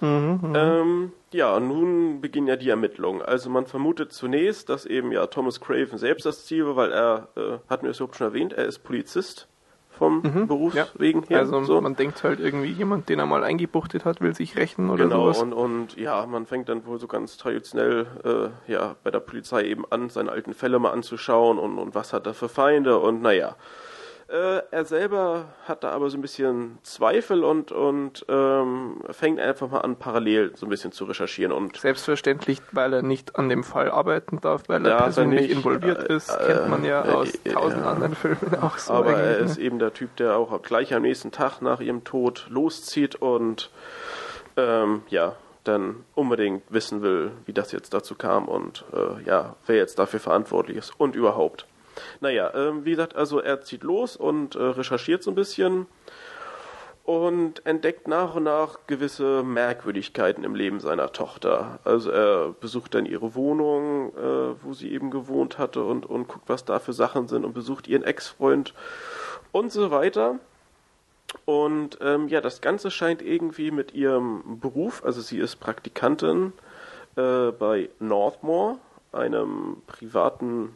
Ja, nun beginnen ja die Ermittlungen. Also man vermutet zunächst, dass eben ja Thomas Craven selbst das Ziel war, weil er, hatten wir es überhaupt schon erwähnt, er ist Polizist vom Berufswegen her. Also so. Man denkt halt irgendwie, jemand, den er mal eingebuchtet hat, will sich rächen oder sowas. Genau, und ja, man fängt dann wohl so ganz traditionell ja, bei der Polizei eben an, seine alten Fälle mal anzuschauen und was hat er für Feinde und naja. Er selber hat da aber so ein bisschen Zweifel und fängt einfach mal an, parallel so ein bisschen zu recherchieren. Und selbstverständlich, weil er nicht an dem Fall arbeiten darf, weil er persönlich involviert ist, kennt man ja aus 1000 anderen Filmen auch so. Aber er ist eben der Typ, der auch gleich am nächsten Tag nach ihrem Tod loszieht und ja, dann unbedingt wissen will, wie das jetzt dazu kam und ja, wer jetzt dafür verantwortlich ist und überhaupt. Naja, wie gesagt, also er zieht los und recherchiert so ein bisschen und entdeckt nach und nach gewisse Merkwürdigkeiten im Leben seiner Tochter. Also er besucht dann ihre Wohnung, wo sie eben gewohnt hatte und guckt, was da für Sachen sind und besucht ihren Ex-Freund und so weiter. Und ja, das Ganze scheint irgendwie mit ihrem Beruf, also sie ist Praktikantin bei Northmore, einem privaten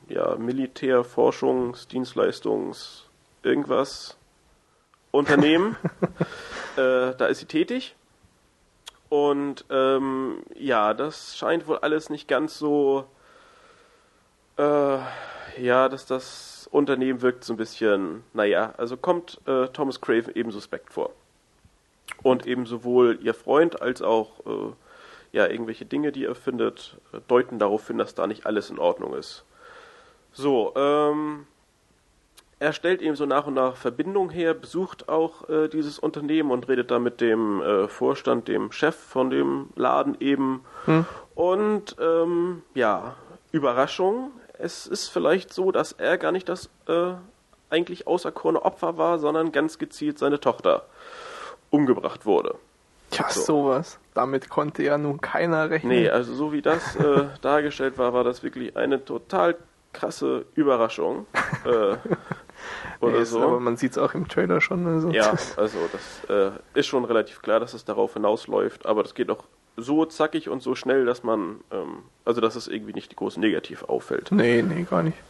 Militärforschungsdienstleistungs irgendwas Unternehmen. Da ist sie tätig. Und ja, das scheint wohl alles nicht ganz so dass das Unternehmen wirkt so ein bisschen, also kommt Thomas Craven eben suspekt vor. Und eben sowohl ihr Freund als auch irgendwelche Dinge, die er findet, deuten darauf hin, dass da nicht alles in Ordnung ist. So, er stellt eben so nach und nach Verbindung her, besucht auch dieses Unternehmen und redet da mit dem Vorstand, dem Chef von dem Laden eben. Und Überraschung, es ist vielleicht so, dass er gar nicht das eigentlich auserkorene Opfer war, sondern ganz gezielt seine Tochter umgebracht wurde. Tja, sowas. Damit konnte ja nun keiner rechnen. Nee, also so wie das dargestellt war das wirklich eine total krasse Überraschung. Oder so. Aber man sieht es auch im Trailer schon. Also. Ja, also das ist schon relativ klar, dass es darauf hinausläuft, aber das geht auch so zackig und so schnell, dass man, dass es irgendwie nicht groß negativ auffällt. Nee, gar nicht.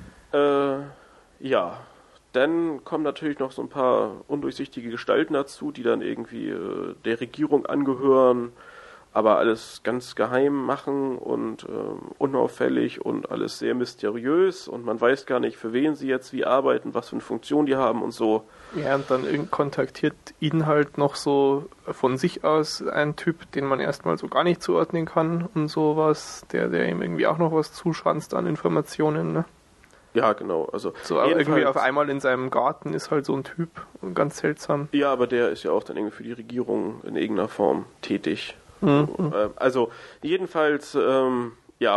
Ja, dann kommen natürlich noch so ein paar undurchsichtige Gestalten dazu, die dann irgendwie der Regierung angehören, aber alles ganz geheim machen und unauffällig und alles sehr mysteriös und man weiß gar nicht, für wen sie jetzt wie arbeiten, was für eine Funktion die haben und so. Ja, und dann kontaktiert ihn halt noch so von sich aus ein Typ, den man erstmal so gar nicht zuordnen kann und sowas, der ihm irgendwie auch noch was zuschanzt an Informationen, ne? Ja, genau. Also so irgendwie auf einmal in seinem Garten ist halt so ein Typ, ganz seltsam. Ja, aber der ist ja auch dann irgendwie für die Regierung in irgendeiner Form tätig. Also jedenfalls, um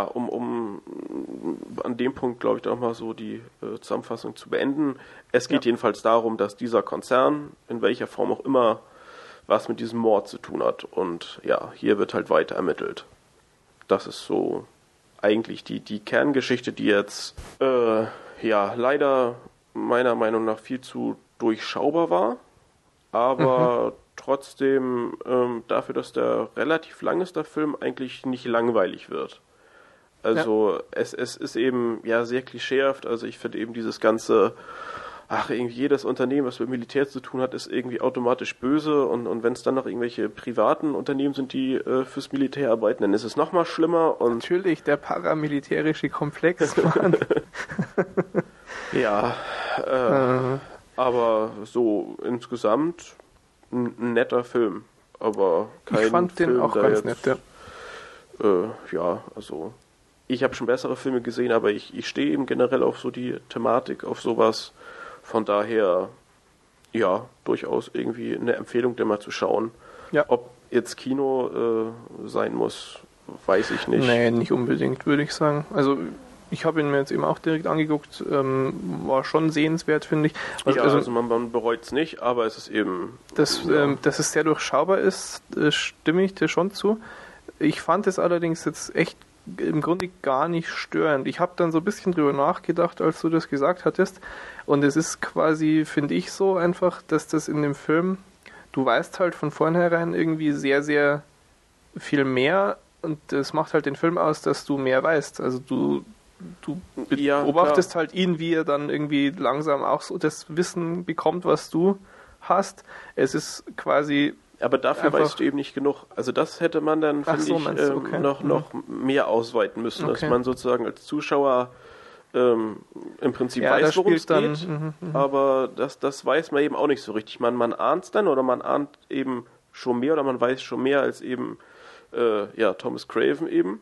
an dem Punkt, glaube ich, da auch mal so die Zusammenfassung zu beenden. Es geht jedenfalls darum, dass dieser Konzern, in welcher Form auch immer, was mit diesem Mord zu tun hat. Und ja, hier wird halt weiter ermittelt. Das ist so eigentlich die Kerngeschichte, die jetzt leider meiner Meinung nach viel zu durchschaubar war, aber trotzdem dafür, dass der relativ lang ist, der Film eigentlich nicht langweilig wird. Also es ist eben ja sehr klischeehaft. Also ich finde eben dieses ganze, irgendwie jedes Unternehmen, was mit Militär zu tun hat, ist irgendwie automatisch böse und wenn es dann noch irgendwelche privaten Unternehmen sind, die fürs Militär arbeiten, dann ist es noch mal schlimmer. Und natürlich, der paramilitärische Komplex, Mann. Ja, aber so insgesamt ein netter Film, aber kein Ich fand Film, den auch der ganz jetzt, nett, also ich habe schon bessere Filme gesehen, aber ich stehe eben generell auf so die Thematik, auf sowas. Von daher, ja, durchaus irgendwie eine Empfehlung, den mal zu schauen. Ja. Ob jetzt Kino sein muss, weiß ich nicht. Nee, nicht unbedingt, würde ich sagen. Also ich habe ihn mir jetzt eben auch direkt angeguckt, war schon sehenswert, finde ich. Also man bereut es nicht, aber es ist eben... Dass es sehr durchschaubar ist, stimme ich dir schon zu. Ich fand es allerdings jetzt echt im Grunde gar nicht störend. Ich habe dann so ein bisschen drüber nachgedacht, als du das gesagt hattest. Und es ist quasi, finde ich, so einfach, dass das in dem Film, du weißt halt von vornherein irgendwie sehr, sehr viel mehr. Und das macht halt den Film aus, dass du mehr weißt. Also du beobachtest halt ihn, wie er dann irgendwie langsam auch so das Wissen bekommt, was du hast. Es ist quasi... Aber dafür weißt du eben nicht genug. Also das hätte man dann, finde ich, noch mehr ausweiten müssen, dass man sozusagen als Zuschauer im Prinzip weiß, worum es geht. Aber das weiß man eben auch nicht so richtig. Man ahnt es dann oder man ahnt eben schon mehr oder man weiß schon mehr als eben Thomas Craven eben.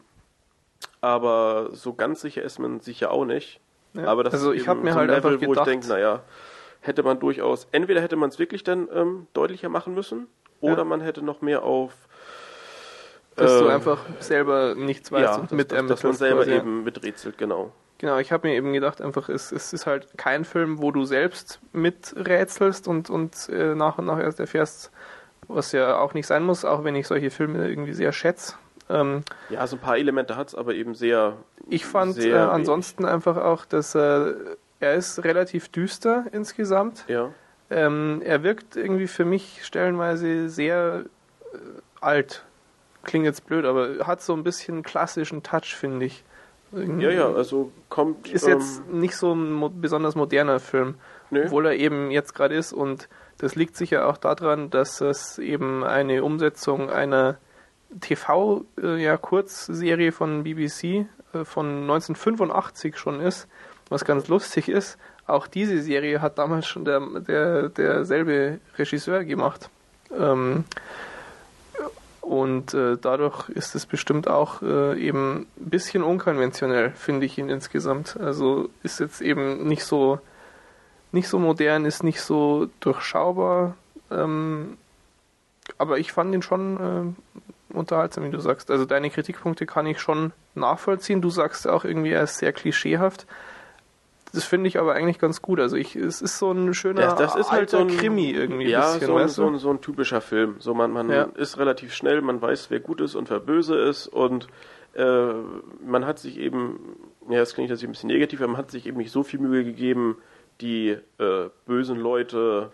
Aber so ganz sicher ist man sich ja auch nicht. Ja. Aber das also ist ich habe mir so halt ein Level, einfach wo gedacht, ich denke, hätte man durchaus, entweder hätte man es wirklich dann deutlicher machen müssen, oder man hätte noch mehr auf... dass du einfach selber nichts weißt und dass man selber eben miträtselt, genau. Genau, ich habe mir eben gedacht, einfach, es ist halt kein Film, wo du selbst miträtselst und nach und nach erst erfährst, was ja auch nicht sein muss, auch wenn ich solche Filme irgendwie sehr schätze. So ein paar Elemente hat es, aber eben sehr... Ich fand ansonsten einfach auch, dass er ist relativ düster insgesamt. Ja. Er wirkt irgendwie für mich stellenweise sehr alt. Klingt jetzt blöd, aber hat so ein bisschen klassischen Touch, finde ich. Also kommt... Ist jetzt nicht so ein besonders moderner Film, obwohl er eben jetzt gerade ist. Und das liegt sicher auch daran, dass es eben eine Umsetzung einer TV-Kurzserie von BBC von 1985 schon ist, was ganz lustig ist. Auch diese Serie hat damals schon derselbe Regisseur gemacht. Und dadurch ist es bestimmt auch eben ein bisschen unkonventionell, finde ich ihn insgesamt. Also ist jetzt eben nicht so modern, ist nicht so durchschaubar. Aber ich fand ihn schon unterhaltsam, wie du sagst. Also deine Kritikpunkte kann ich schon nachvollziehen. Du sagst auch irgendwie, er ist sehr klischeehaft. Das finde ich aber eigentlich ganz gut. Also es ist so ein schöner das ist halt so ein Krimi irgendwie. Ja, bisschen, so ein typischer Film. So man ist relativ schnell, man weiß, wer gut ist und wer böse ist und man hat sich eben, das klingt jetzt ein bisschen negativ, aber man hat sich eben nicht so viel Mühe gegeben, die bösen Leute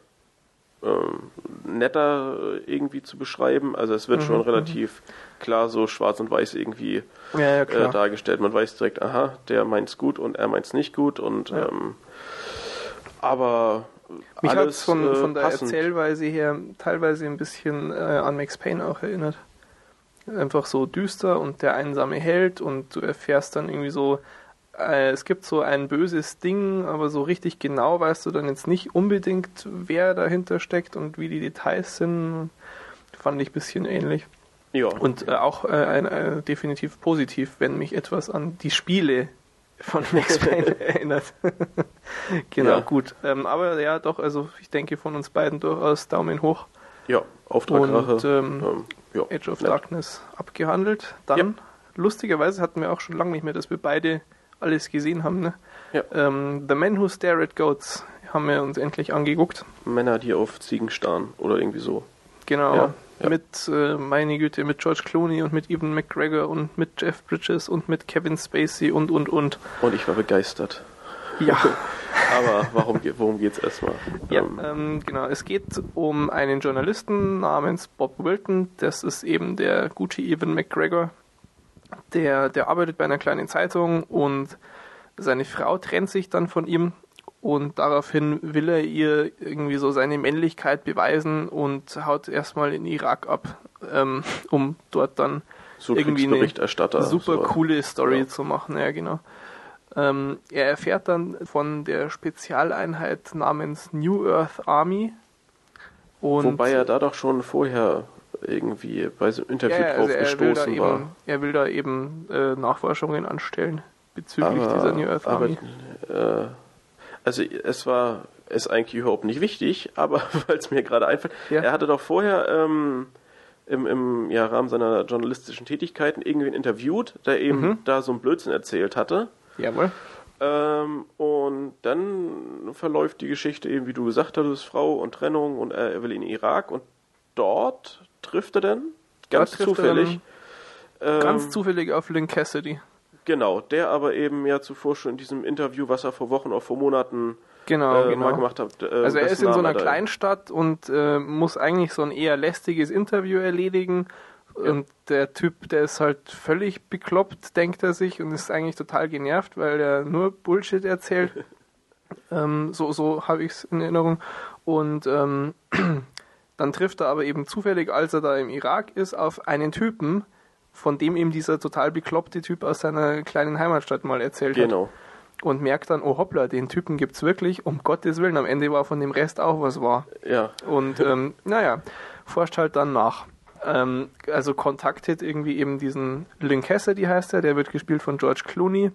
netter irgendwie zu beschreiben. Also es wird schon relativ klar so schwarz und weiß irgendwie dargestellt. Man weiß direkt, aha, der meint's gut und er meint's nicht gut und aber mich hat es von der passend. Erzählweise her teilweise ein bisschen an Max Payne auch erinnert. Einfach so düster und der einsame Held und du erfährst dann irgendwie so, es gibt so ein böses Ding, aber so richtig genau weißt du dann jetzt nicht unbedingt, wer dahinter steckt und wie die Details sind. Fand ich ein bisschen ähnlich. Ja. Und auch definitiv positiv, wenn mich etwas an die Spiele von Max Payne erinnert. Genau, gut. Aber ja, doch, also ich denke von uns beiden durchaus Daumen hoch. Ja, Auftrag Rache. Und Edge of Darkness abgehandelt. Dann, lustigerweise hatten wir auch schon lange nicht mehr, dass wir beide alles gesehen haben. Ne? Ja. The Men Who Stare at Goats haben wir uns endlich angeguckt. Männer, die auf Ziegen starren oder irgendwie so. Genau. Ja. Mit, meine Güte, mit George Clooney und mit Ewan McGregor und mit Jeff Bridges und mit Kevin Spacey und. Und ich war begeistert. Ja. Aber worum geht's erstmal? Ja, genau. Es geht um einen Journalisten namens Bob Wilton. Das ist eben der gute Ewan McGregor, der arbeitet bei einer kleinen Zeitung und seine Frau trennt sich dann von ihm und daraufhin will er ihr irgendwie so seine Männlichkeit beweisen und haut erstmal in Irak ab, um dort dann so irgendwie eine super so. coole Story zu machen. Ja, genau. Er erfährt dann von der Spezialeinheit namens New Earth Army. Und wobei er da doch schon vorher irgendwie bei so einem Interview drauf gestoßen war. Er will da eben Nachforschungen anstellen bezüglich dieser New Earth Army. Also ist eigentlich überhaupt nicht wichtig, aber weil es mir gerade einfällt, er hatte doch vorher im Rahmen seiner journalistischen Tätigkeiten irgendwen interviewt, der eben da so einen Blödsinn erzählt hatte. Jawohl. Und dann verläuft die Geschichte eben, wie du gesagt hattest, Frau und Trennung und er will in den Irak und dort trifft er dann ganz zufällig auf Lynn Cassidy. Genau, der aber eben ja zuvor schon in diesem Interview, was er vor Wochen oder vor Monaten mal gemacht hat. Also er ist in so einer Kleinstadt und muss eigentlich so ein eher lästiges Interview erledigen. Ja. Und der Typ, der ist halt völlig bekloppt, denkt er sich, und ist eigentlich total genervt, weil er nur Bullshit erzählt. So habe ich es in Erinnerung. Und dann trifft er aber eben zufällig, als er da im Irak ist, auf einen Typen, von dem ihm dieser total bekloppte Typ aus seiner kleinen Heimatstadt mal erzählt hat. Und merkt dann, oh hoppla, den Typen gibt's wirklich, um Gottes Willen, am Ende war von dem Rest auch was wahr. Ja. Und forscht halt dann nach. Also kontaktiert irgendwie eben diesen Lynn Cassidy, heißt er, der wird gespielt von George Clooney.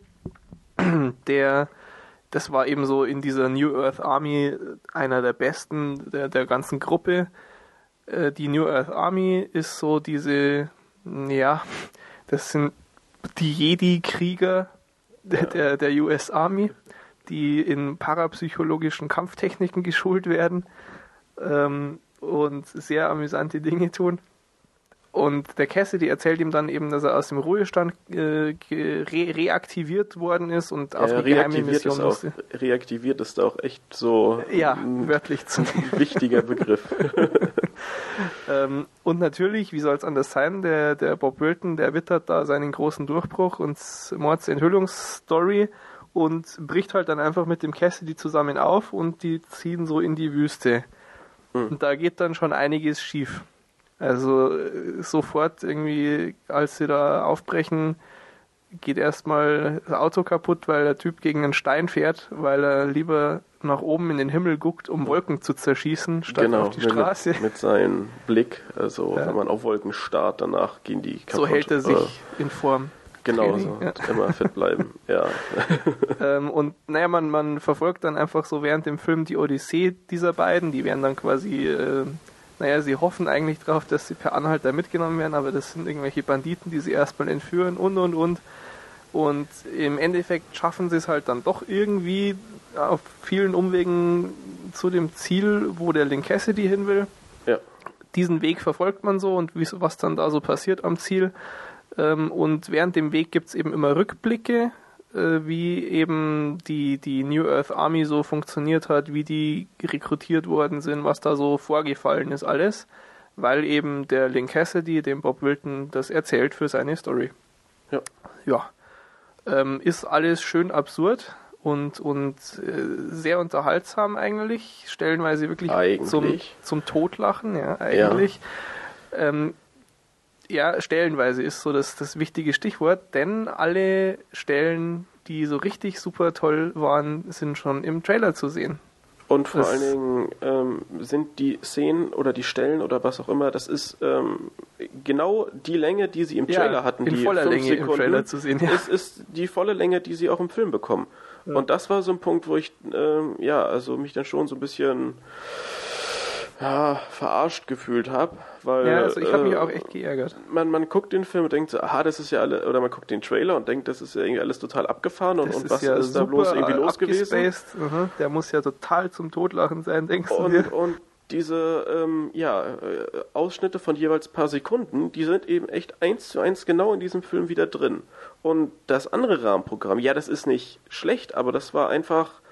Das war eben so in dieser New Earth Army einer der besten der ganzen Gruppe. Die New Earth Army ist so diese, das sind die Jedi-Krieger der US Army, die in parapsychologischen Kampftechniken geschult werden und sehr amüsante Dinge tun. Und der Cassidy erzählt ihm dann eben, dass er aus dem Ruhestand reaktiviert worden ist und auf die geheime Mission musste. Reaktiviert ist auch echt so wörtlich zu ein wichtiger Begriff. Und natürlich, wie soll es anders sein, der Bob Wilton, der wittert da seinen großen Durchbruch und Mordsenthüllungsstory und bricht halt dann einfach mit dem Cassidy zusammen auf und die ziehen so in die Wüste. Und da geht dann schon einiges schief. Also sofort irgendwie, als sie da aufbrechen, geht erstmal das Auto kaputt, weil der Typ gegen einen Stein fährt, weil er lieber nach oben in den Himmel guckt, um Wolken zu zerschießen, statt auf die Straße. Mit seinem Blick, also wenn man auf Wolken starrt, danach gehen die kaputt. So hält er sich in Form. Genau, so. Immer fit bleiben, ja. Und man verfolgt dann einfach so während dem Film die Odyssee dieser beiden, die werden dann quasi... sie hoffen eigentlich darauf, dass sie per Anhalter mitgenommen werden, aber das sind irgendwelche Banditen, die sie erstmal entführen und. Und im Endeffekt schaffen sie es halt dann doch irgendwie auf vielen Umwegen zu dem Ziel, wo der Lynn Cassidy hin will. Ja. Diesen Weg verfolgt man so und was dann da so passiert am Ziel. Und während dem Weg gibt es eben immer Rückblicke, wie eben die New Earth Army so funktioniert hat, wie die rekrutiert worden sind, was da so vorgefallen ist alles, weil eben der Lynn Cassidy, dem Bob Wilton, das erzählt für seine Story. Ja. Ist alles schön absurd und sehr unterhaltsam eigentlich, stellenweise wirklich zum Totlachen, ja, eigentlich. Stellenweise ist so das wichtige Stichwort, denn alle Stellen, die so richtig super toll waren, sind schon im Trailer zu sehen. Und vor allen Dingen sind die Szenen oder die Stellen oder was auch immer, das ist genau die Länge, die sie im Trailer hatten. In die voller Länge Sekunden, im Trailer zu sehen. Es ist die volle Länge, die sie auch im Film bekommen. Ja. Und das war so ein Punkt, wo ich mich dann schon so ein bisschen verarscht gefühlt habe, weil ich habe mich auch echt geärgert. Man guckt den Film und denkt so, das ist ja alle, oder man guckt den Trailer und denkt, das ist ja irgendwie alles total abgefahren und was ist da bloß irgendwie los gewesen? Der muss ja total zum Totlachen sein, denkst du dir? Und diese Ausschnitte von jeweils paar Sekunden, die sind eben echt 1:1 genau in diesem Film wieder drin. Und das andere Rahmenprogramm, das ist nicht schlecht, aber das war einfach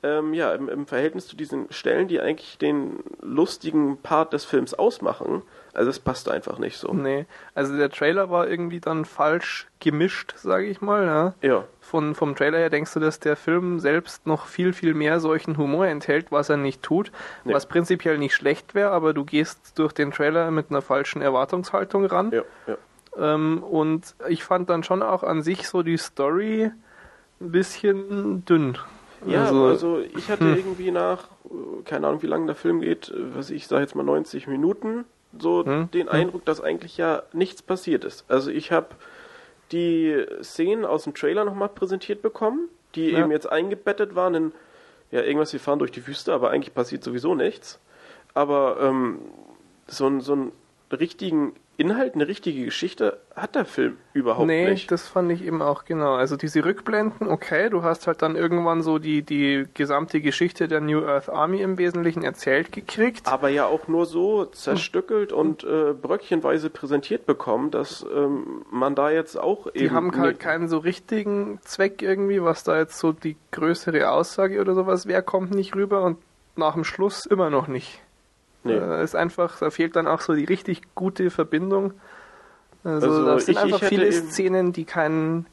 im Verhältnis zu diesen Stellen, die eigentlich den lustigen Part des Films ausmachen, also es passt einfach nicht so. Nee, also der Trailer war irgendwie dann falsch gemischt, sage ich mal. Ja. Ja. Vom Trailer her denkst du, dass der Film selbst noch viel, viel mehr solchen Humor enthält, was er nicht tut, Nee. was prinzipiell nicht schlecht wäre, aber du gehst durch den Trailer mit einer falschen Erwartungshaltung ran. Ja. Und ich fand dann schon auch an sich so die Story ein bisschen dünn. Ja, also ich hatte irgendwie nach, keine Ahnung wie lange der Film geht, ich sage jetzt mal 90 Minuten, so den Eindruck, dass eigentlich ja nichts passiert ist. Also ich habe die Szenen aus dem Trailer nochmal präsentiert bekommen, die eben jetzt eingebettet waren in, irgendwas, wir fahren durch die Wüste, aber eigentlich passiert sowieso nichts. Aber so einen richtigen Inhalt, eine richtige Geschichte hat der Film überhaupt nicht. Nee, das fand ich eben auch, genau. Also diese Rückblenden, okay, du hast halt dann irgendwann so die gesamte Geschichte der New Earth Army im Wesentlichen erzählt gekriegt. Aber ja auch nur so zerstückelt und bröckchenweise präsentiert bekommen, dass man da jetzt auch eben... Die haben halt keinen so richtigen Zweck irgendwie, was da jetzt so die größere Aussage oder sowas wäre, kommt nicht rüber und nach dem Schluss immer noch nicht. Nee. Ist einfach, da fehlt dann auch so die richtig gute Verbindung. Also das sind einfach hätte viele Szenen, die keinen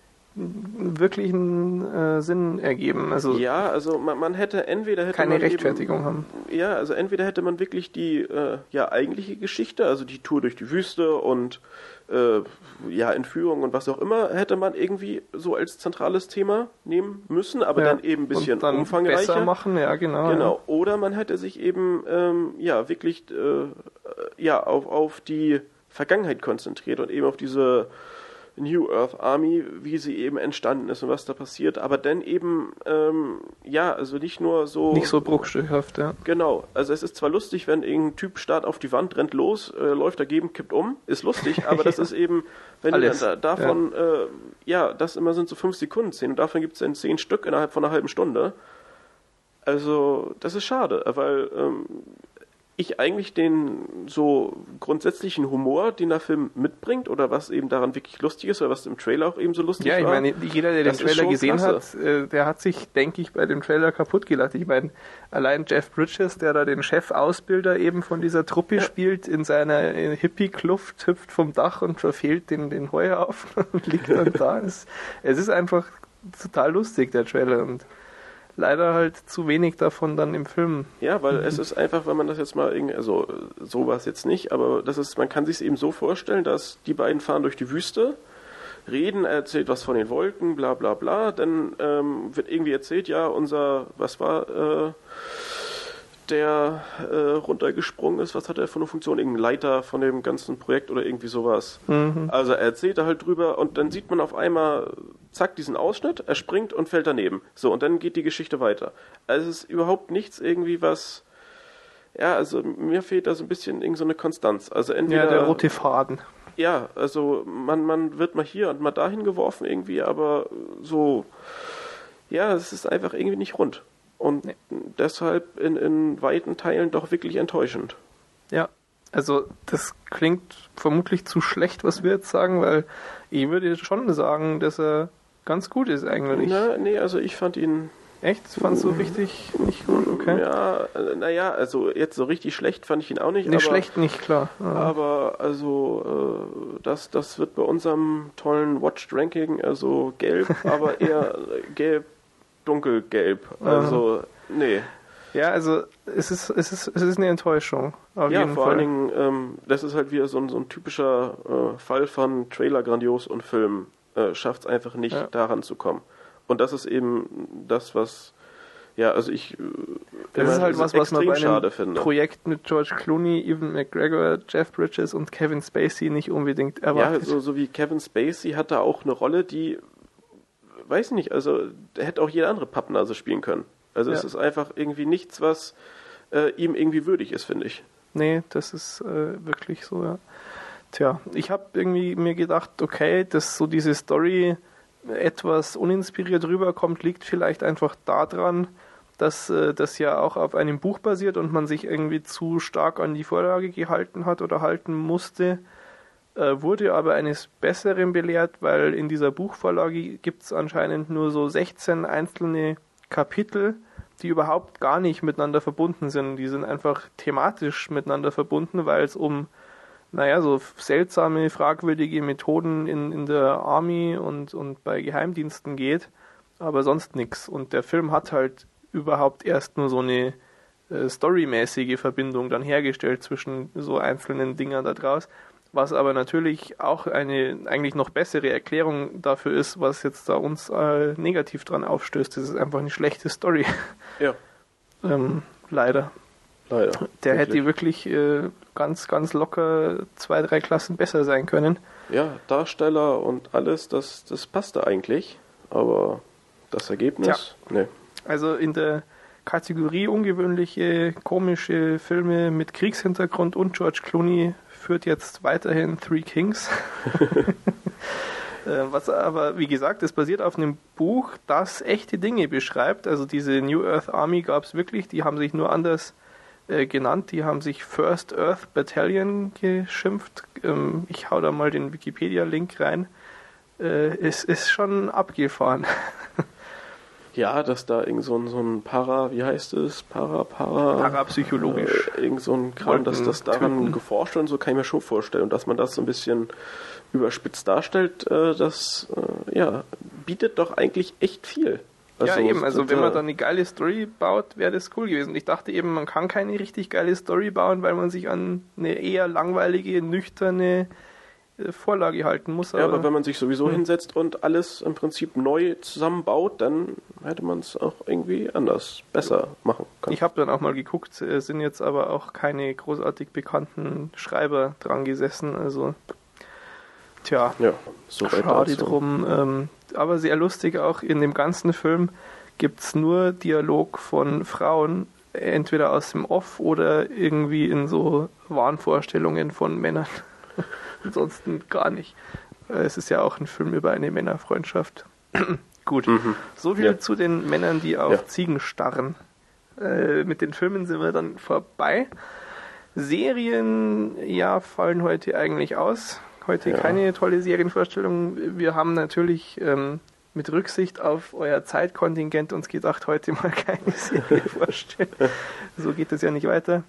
wirklichen Sinn ergeben. Also ja, also man hätte keine Rechtfertigung haben. Ja, also entweder hätte man wirklich die eigentliche Geschichte, also die Tour durch die Wüste und Entführung und was auch immer, hätte man irgendwie so als zentrales Thema nehmen müssen, aber dann eben ein bisschen und dann umfangreicher. Besser machen, ja genau. Genau. Oder man hätte sich eben wirklich auf die Vergangenheit konzentriert und eben auf diese New Earth Army, wie sie eben entstanden ist und was da passiert, aber dann eben, also nicht nur so... Nicht so bruchstückhaft, ja. Genau, also es ist zwar lustig, wenn irgendein Typ starrt auf die Wand, rennt los, läuft dagegen, kippt um, ist lustig, aber das ist eben, wenn Alles. du dann davon, das immer sind so 5 Sekunden Szenen und davon gibt es dann 10 Stück innerhalb von einer halben Stunde. Also, das ist schade, weil ich eigentlich den so grundsätzlichen Humor, den der Film mitbringt, oder was eben daran wirklich lustig ist, oder was im Trailer auch eben so lustig war. Ja, ich meine, jeder, der den Trailer gesehen hat, der hat sich, denke ich, bei dem Trailer kaputt gelacht. Ich meine, allein Jeff Bridges, der da den Chef-Ausbilder eben von dieser Truppe spielt, in seiner Hippie-Kluft, hüpft vom Dach und verfehlt den Heuhaufen und liegt dann da. Es ist einfach total lustig, der Trailer, und leider halt zu wenig davon dann im Film. Ja, weil es ist einfach, wenn man das jetzt mal irgendwie, also sowas jetzt nicht, aber man kann sich es eben so vorstellen, dass die beiden fahren durch die Wüste, reden, er erzählt was von den Wolken, bla bla bla, dann wird irgendwie erzählt, der runtergesprungen ist, was hat er für eine Funktion? Irgendein Leiter von dem ganzen Projekt oder irgendwie sowas. Also er erzählt da halt drüber und dann sieht man auf einmal, zack, diesen Ausschnitt, er springt und fällt daneben. So, und dann geht die Geschichte weiter. Also es ist überhaupt nichts irgendwie, was, also mir fehlt da so ein bisschen irgend so eine Konstanz. Also entweder... Ja, der rote Faden. Ja, also man wird mal hier und mal dahin geworfen irgendwie, aber so, es ist einfach irgendwie nicht rund. Und deshalb in weiten Teilen doch wirklich enttäuschend. Ja, also das klingt vermutlich zu schlecht, was wir jetzt sagen, weil ich würde schon sagen, dass er ganz gut ist eigentlich. Also ich fand ihn... Echt? Fandst du richtig nicht gut? Okay. Ja, also jetzt so richtig schlecht fand ich ihn auch nicht. Nee, schlecht nicht, klar. Aber also das wird bei unserem tollen Watched Ranking also gelb, aber eher gelb, dunkelgelb. Also, nee. Ja, also es ist eine Enttäuschung. Auf jeden vor Fall. allen Dingen, das ist halt wieder so ein typischer Fall von Trailer grandios und Film schafft es einfach nicht, daran zu kommen. Und das ist eben das, was das ist halt was man bei einem finde. Projekt mit George Clooney, Ewan McGregor, Jeff Bridges und Kevin Spacey nicht unbedingt erwartet. Ja, so wie Kevin Spacey hat da auch eine Rolle, die, weiß nicht, also der hätte auch jeder andere Pappnase spielen können. Also es ist einfach irgendwie nichts, was ihm irgendwie würdig ist, finde ich. Nee, das ist wirklich so, ja. Tja, ich habe irgendwie mir gedacht, okay, dass so diese Story etwas uninspiriert rüberkommt, liegt vielleicht einfach daran, dass das ja auch auf einem Buch basiert und man sich irgendwie zu stark an die Vorlage gehalten hat oder halten musste, wurde aber eines Besseren belehrt, weil in dieser Buchvorlage gibt es anscheinend nur so 16 einzelne Kapitel, die überhaupt gar nicht miteinander verbunden sind. Die sind einfach thematisch miteinander verbunden, weil es um, so seltsame, fragwürdige Methoden in der Army und bei Geheimdiensten geht, aber sonst nichts. Und der Film hat halt überhaupt erst nur so eine storymäßige Verbindung dann hergestellt zwischen so einzelnen Dingern da draus, was aber natürlich auch eine eigentlich noch bessere Erklärung dafür ist, was jetzt da uns negativ dran aufstößt. Das ist einfach eine schlechte Story. Ja. Leider. Der hätte wirklich ganz, ganz locker 2, 3 Klassen besser sein können. Ja, Darsteller und alles, das passte eigentlich, aber das Ergebnis, nee. Also in der Kategorie ungewöhnliche, komische Filme mit Kriegshintergrund und George Clooney führt jetzt weiterhin Three Kings. Was aber, wie gesagt, es basiert auf einem Buch, das echte Dinge beschreibt. Also diese New Earth Army gab es wirklich, die haben sich nur anders genannt. Die haben sich First Earth Battalion geschimpft. Ich hau da mal den Wikipedia-Link rein. Es ist schon abgefahren. Ja, dass da irgend so ein parapsychologisch. Irgend so ein Kram, dass das daran geforscht wird und so, kann ich mir schon vorstellen. Und dass man das so ein bisschen überspitzt darstellt, das bietet doch eigentlich echt viel. Also, ja, eben, also wenn man dann eine geile Story baut, wäre das cool gewesen. Ich dachte eben, man kann keine richtig geile Story bauen, weil man sich an eine eher langweilige, nüchterne Vorlage halten muss. Aber wenn man sich sowieso hinsetzt und alles im Prinzip neu zusammenbaut, dann hätte man es auch irgendwie anders, besser machen können. Ich habe dann auch mal geguckt, sind jetzt aber auch keine großartig bekannten Schreiber dran gesessen, also ja, so schade drum. Aber sehr lustig auch, in dem ganzen Film gibt es nur Dialog von Frauen, entweder aus dem Off oder irgendwie in so Wahnvorstellungen von Männern. Ansonsten gar nicht. Es ist ja auch ein Film über eine Männerfreundschaft. Gut, so viel zu den Männern, die auf Ziegen starren. Mit den Filmen sind wir dann vorbei. Serien, fallen heute eigentlich aus. Heute keine tolle Serienvorstellung. Wir haben natürlich mit Rücksicht auf euer Zeitkontingent uns gedacht, heute mal keine Serie vorstellen. So geht es ja nicht weiter.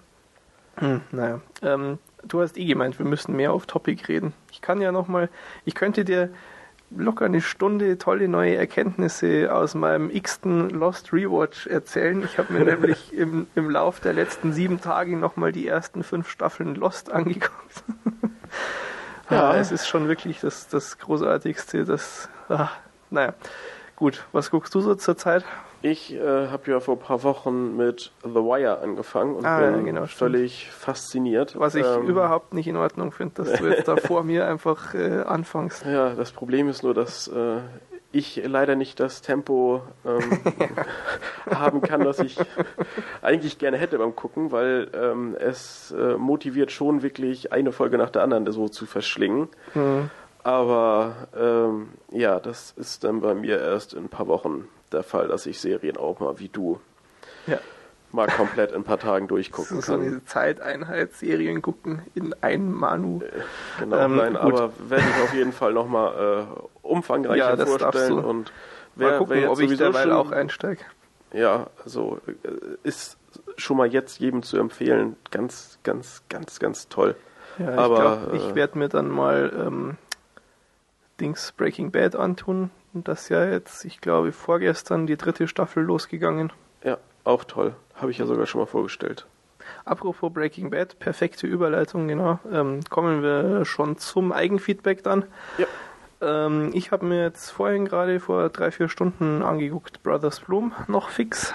Du hast gemeint, wir müssen mehr auf Topic reden. Ich könnte dir locker eine Stunde tolle neue Erkenntnisse aus meinem x-ten Lost Rewatch erzählen. Ich habe mir nämlich im Lauf der letzten 7 Tage nochmal die ersten 5 Staffeln Lost angeguckt. Es ist schon wirklich das Großartigste. Gut, was guckst du so zur Zeit? Ich habe ja vor ein paar Wochen mit The Wire angefangen und bin völlig fasziniert. Was ich überhaupt nicht in Ordnung finde, dass du jetzt da vor mir einfach anfängst. Ja, das Problem ist nur, dass ich leider nicht das Tempo haben kann, das ich eigentlich gerne hätte beim Gucken, weil es motiviert schon wirklich eine Folge nach der anderen so zu verschlingen. Aber das ist dann bei mir erst in ein paar Wochen der Fall, dass ich Serien auch mal wie du mal komplett in ein paar Tagen durchgucken kann. So eine Zeiteinheit Serien gucken in einem Manu. Genau, aber werde ich auf jeden Fall nochmal umfangreicher vorstellen. Und mal gucken, ob ich derweil auch einsteige. Ja, also ist schon mal jetzt jedem zu empfehlen. Ganz, ganz, ganz, ganz toll. Ja, aber ich werde mir dann mal Breaking Bad antun. Und das ja jetzt, ich glaube, vorgestern die 3. Staffel losgegangen. Ja, auch toll. Habe ich ja sogar schon mal vorgestellt. Apropos Breaking Bad, perfekte Überleitung, genau. Kommen wir schon zum Eigenfeedback dann. Ja. Ich habe mir jetzt vorhin gerade vor 3-4 Stunden angeguckt, Brothers Bloom, noch fix.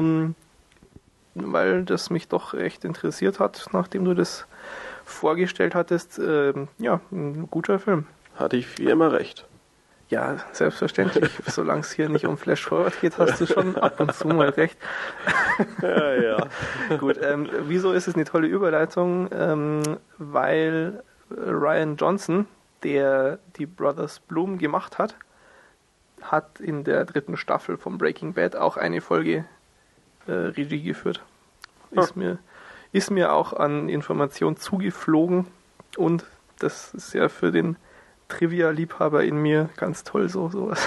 Weil das mich doch echt interessiert hat, nachdem du das vorgestellt hattest. Ein guter Film. Hatte ich wie immer recht. Ja, selbstverständlich. Solange es hier nicht um Flash Forward geht, hast du schon ab und zu mal recht. Ja. Gut, wieso ist es eine tolle Überleitung? Weil Rian Johnson, der die Brothers Bloom gemacht hat in der 3. Staffel von Breaking Bad auch eine Folge Regie geführt. Ist mir auch an Informationen zugeflogen und das ist ja für den Trivia-Liebhaber in mir, ganz toll sowas.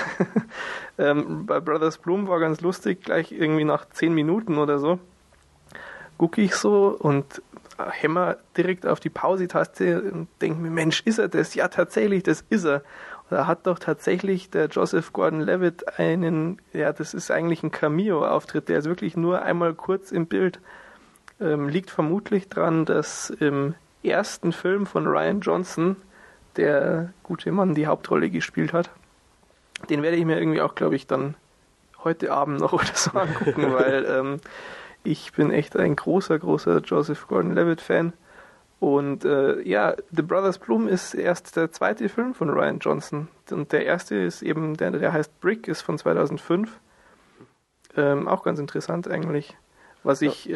Bei Brothers Bloom war ganz lustig, gleich irgendwie nach 10 Minuten oder so gucke ich so und hämmer direkt auf die Pause-Taste und denke mir, Mensch, ist er das? Ja, tatsächlich, das ist er. Und da hat doch tatsächlich der Joseph Gordon-Levitt das ist eigentlich ein Cameo-Auftritt, der ist wirklich nur einmal kurz im Bild. Liegt vermutlich dran, dass im ersten Film von Rian Johnson der gute Mann die Hauptrolle gespielt hat. Den werde ich mir irgendwie auch, glaube ich, dann heute Abend noch oder so angucken, weil ich bin echt ein großer Joseph Gordon-Levitt-Fan. Und The Brothers Bloom ist erst der zweite Film von Rian Johnson. Und der erste ist eben, der heißt Brick, ist von 2005. Auch ganz interessant eigentlich. Was ich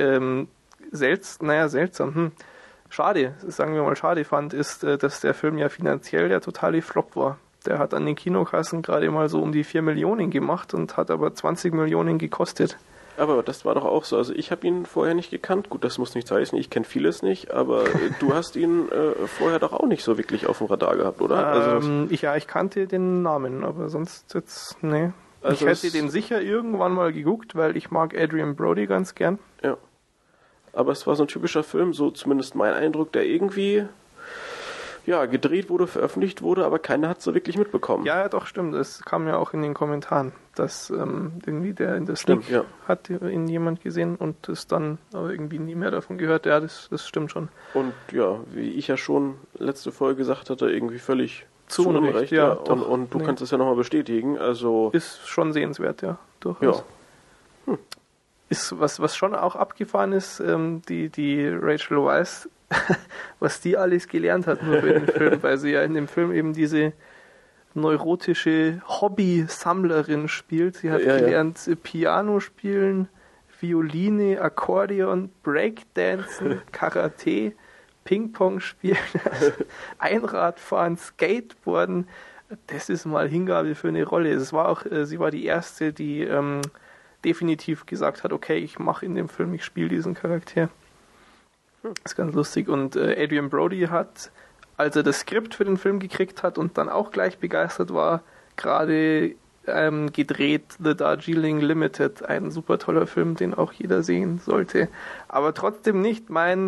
seltsam, sagen wir mal schade fand, ist, dass der Film ja finanziell der totale Flop war. Der hat an den Kinokassen gerade mal so um die 4 Millionen gemacht und hat aber 20 Millionen gekostet. Aber das war doch auch so. Also ich habe ihn vorher nicht gekannt. Gut, das muss nichts heißen. Ich kenne vieles nicht. Aber du hast ihn vorher doch auch nicht so wirklich auf dem Radar gehabt, oder? Ich kannte den Namen, aber sonst jetzt, nee. Also ich hätte den sicher irgendwann mal geguckt, weil ich mag Adrian Brody ganz gern. Ja. Aber es war so ein typischer Film, so zumindest mein Eindruck, der irgendwie gedreht wurde, veröffentlicht wurde, aber keiner hat es so wirklich mitbekommen. Ja, doch, stimmt. Es kam ja auch in den Kommentaren, dass irgendwie hat ihn jemand gesehen und es dann aber irgendwie nie mehr davon gehört. Ja, das stimmt schon. Und ja, wie ich ja schon letzte Folge gesagt hatte, irgendwie völlig zu Unrecht. Ja, und du kannst es ja nochmal bestätigen. Also ist schon sehenswert, ja, durchaus. Ja. Ist was schon auch abgefahren ist, die Rachel Weisz, was die alles gelernt hat nur für den Film, weil sie ja in dem Film eben diese neurotische Hobby-Sammlerin spielt. Sie hat gelernt Piano spielen, Violine, Akkordeon, Breakdancen, Karate, Ping-Pong spielen, Einradfahren, Skateboarden. Das ist mal Hingabe für eine Rolle. Sie war die erste, die definitiv gesagt hat, okay, ich mache in dem Film, ich spiele diesen Charakter. Das ist ganz lustig. Und Adrian Brody hat, als er das Skript für den Film gekriegt hat und dann auch gleich begeistert war, gerade gedreht The Darjeeling Limited, ein super toller Film, den auch jeder sehen sollte. Aber trotzdem nicht mein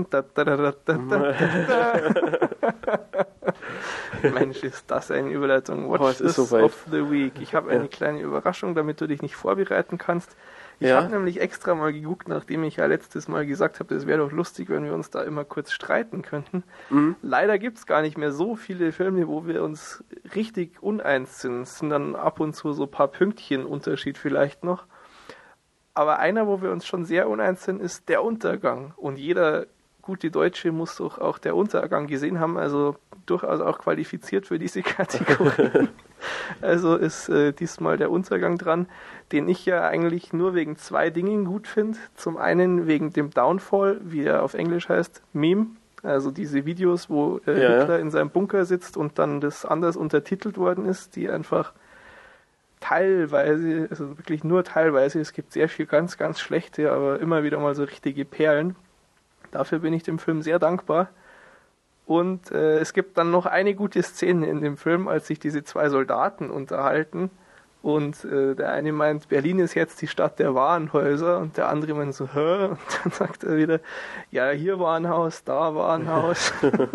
Mensch, ist das eine Überleitung. Watch this of the Week. Ich habe eine kleine Überraschung, damit du dich nicht vorbereiten kannst. Ich habe nämlich extra mal geguckt, nachdem ich ja letztes Mal gesagt habe, es wäre doch lustig, wenn wir uns da immer kurz streiten könnten. Leider gibt es gar nicht mehr so viele Filme, wo wir uns richtig uneins sind. Es sind dann ab und zu so ein paar Pünktchen Unterschied vielleicht noch. Aber einer, wo wir uns schon sehr uneins sind, ist Der Untergang. Und jeder gute Deutsche muss doch auch Der Untergang gesehen haben, also durchaus auch qualifiziert für diese Kategorie. Also ist diesmal Der Untergang dran, den ich ja eigentlich nur wegen 2 Dingen gut finde. Zum einen wegen dem Downfall, wie er auf Englisch heißt, Meme. Also diese Videos, wo Hitler in seinem Bunker sitzt und dann das anders untertitelt worden ist, die einfach teilweise, also wirklich nur teilweise, es gibt sehr viel ganz, ganz schlechte, aber immer wieder mal so richtige Perlen. Dafür bin ich dem Film sehr dankbar. Und es gibt dann noch eine gute Szene in dem Film, als sich diese 2 Soldaten unterhalten. Und der eine meint, Berlin ist jetzt die Stadt der Warenhäuser. Und der andere meint so, hä? Und dann sagt er wieder, ja, hier war ein Haus, da war ein Haus.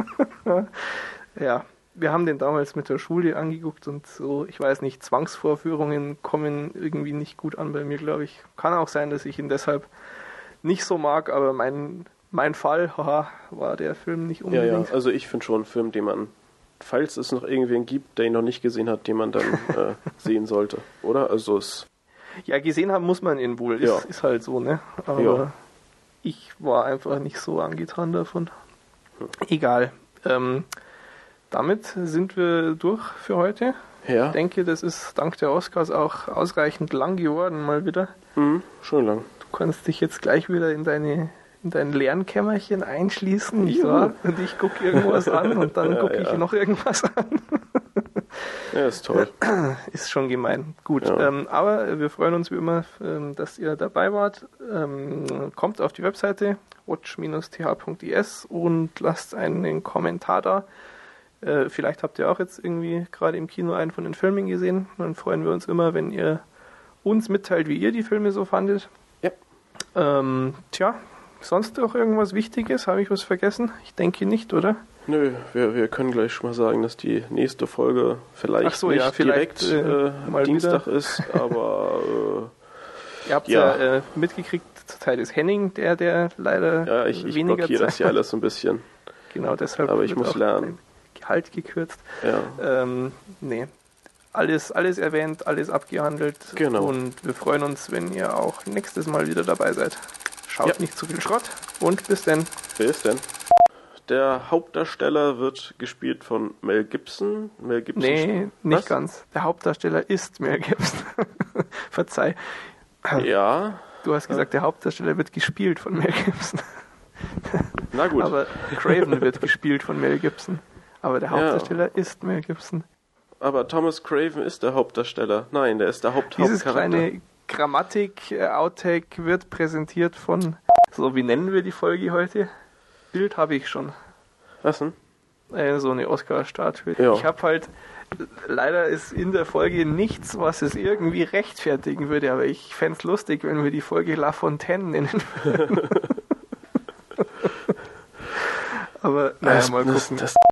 Ja, wir haben den damals mit der Schule angeguckt und so, ich weiß nicht, Zwangsvorführungen kommen irgendwie nicht gut an bei mir, glaube ich. Kann auch sein, dass ich ihn deshalb nicht so mag, aber mein Fall, war der Film nicht unbedingt. Ja, also ich finde schon einen Film, den man, falls es noch irgendwen gibt, der ihn noch nicht gesehen hat, den man dann sehen sollte, oder? Also ja, gesehen haben muss man ihn wohl, ist halt so, ne? Aber ich war einfach nicht so angetan davon. Egal. Damit sind wir durch für heute. Ja. Ich denke, das ist dank der Oscars auch ausreichend lang geworden, mal wieder. Schon lang. Du kannst dich jetzt gleich wieder in dein Lernkämmerchen einschließen, nicht wahr? Und ich gucke irgendwas an und dann gucke ich noch irgendwas an. Ja, ist toll. Ist schon gemein. Gut, aber wir freuen uns wie immer, dass ihr dabei wart. Kommt auf die Webseite watch-th.is und lasst einen Kommentar da. Vielleicht habt ihr auch jetzt irgendwie gerade im Kino einen von den Filmen gesehen. Dann freuen wir uns immer, wenn ihr uns mitteilt, wie ihr die Filme so fandet. Ja. Sonst noch irgendwas Wichtiges? Habe ich was vergessen? Ich denke nicht, oder? Nö, wir können gleich schon mal sagen, dass die nächste Folge vielleicht nicht direkt mal Dienstag wieder ist, aber ihr habt ja mitgekriegt, zurzeit ist Henning, der leider ich weniger blockiere das ja alles so ein bisschen. Genau, deshalb aber ich muss lernen. Gehalt gekürzt. Ja. Nee. Alles erwähnt, alles abgehandelt. Genau. Und wir freuen uns, wenn ihr auch nächstes Mal wieder dabei seid. Schaut nicht zu viel Schrott und bis denn. Bis denn. Der Hauptdarsteller wird gespielt von Mel Gibson. Nee, nicht ganz. Der Hauptdarsteller ist Mel Gibson. Verzeih. Ja. Du hast gesagt, der Hauptdarsteller wird gespielt von Mel Gibson. Na gut. Aber Craven wird gespielt von Mel Gibson. Aber der Hauptdarsteller ist Mel Gibson. Aber Thomas Craven ist der Hauptdarsteller. Nein, der ist der Hauptcharakter. Dieses kleine Grammatik-Outtake wird präsentiert von... So, wie nennen wir die Folge heute? Bild habe ich schon. Was denn? So eine Oscar-Statue. Ja. Ich habe halt... Leider ist in der Folge nichts, was es irgendwie rechtfertigen würde, aber ich fände es lustig, wenn wir die Folge La Fontaine nennen würden. Aber naja, mal gucken.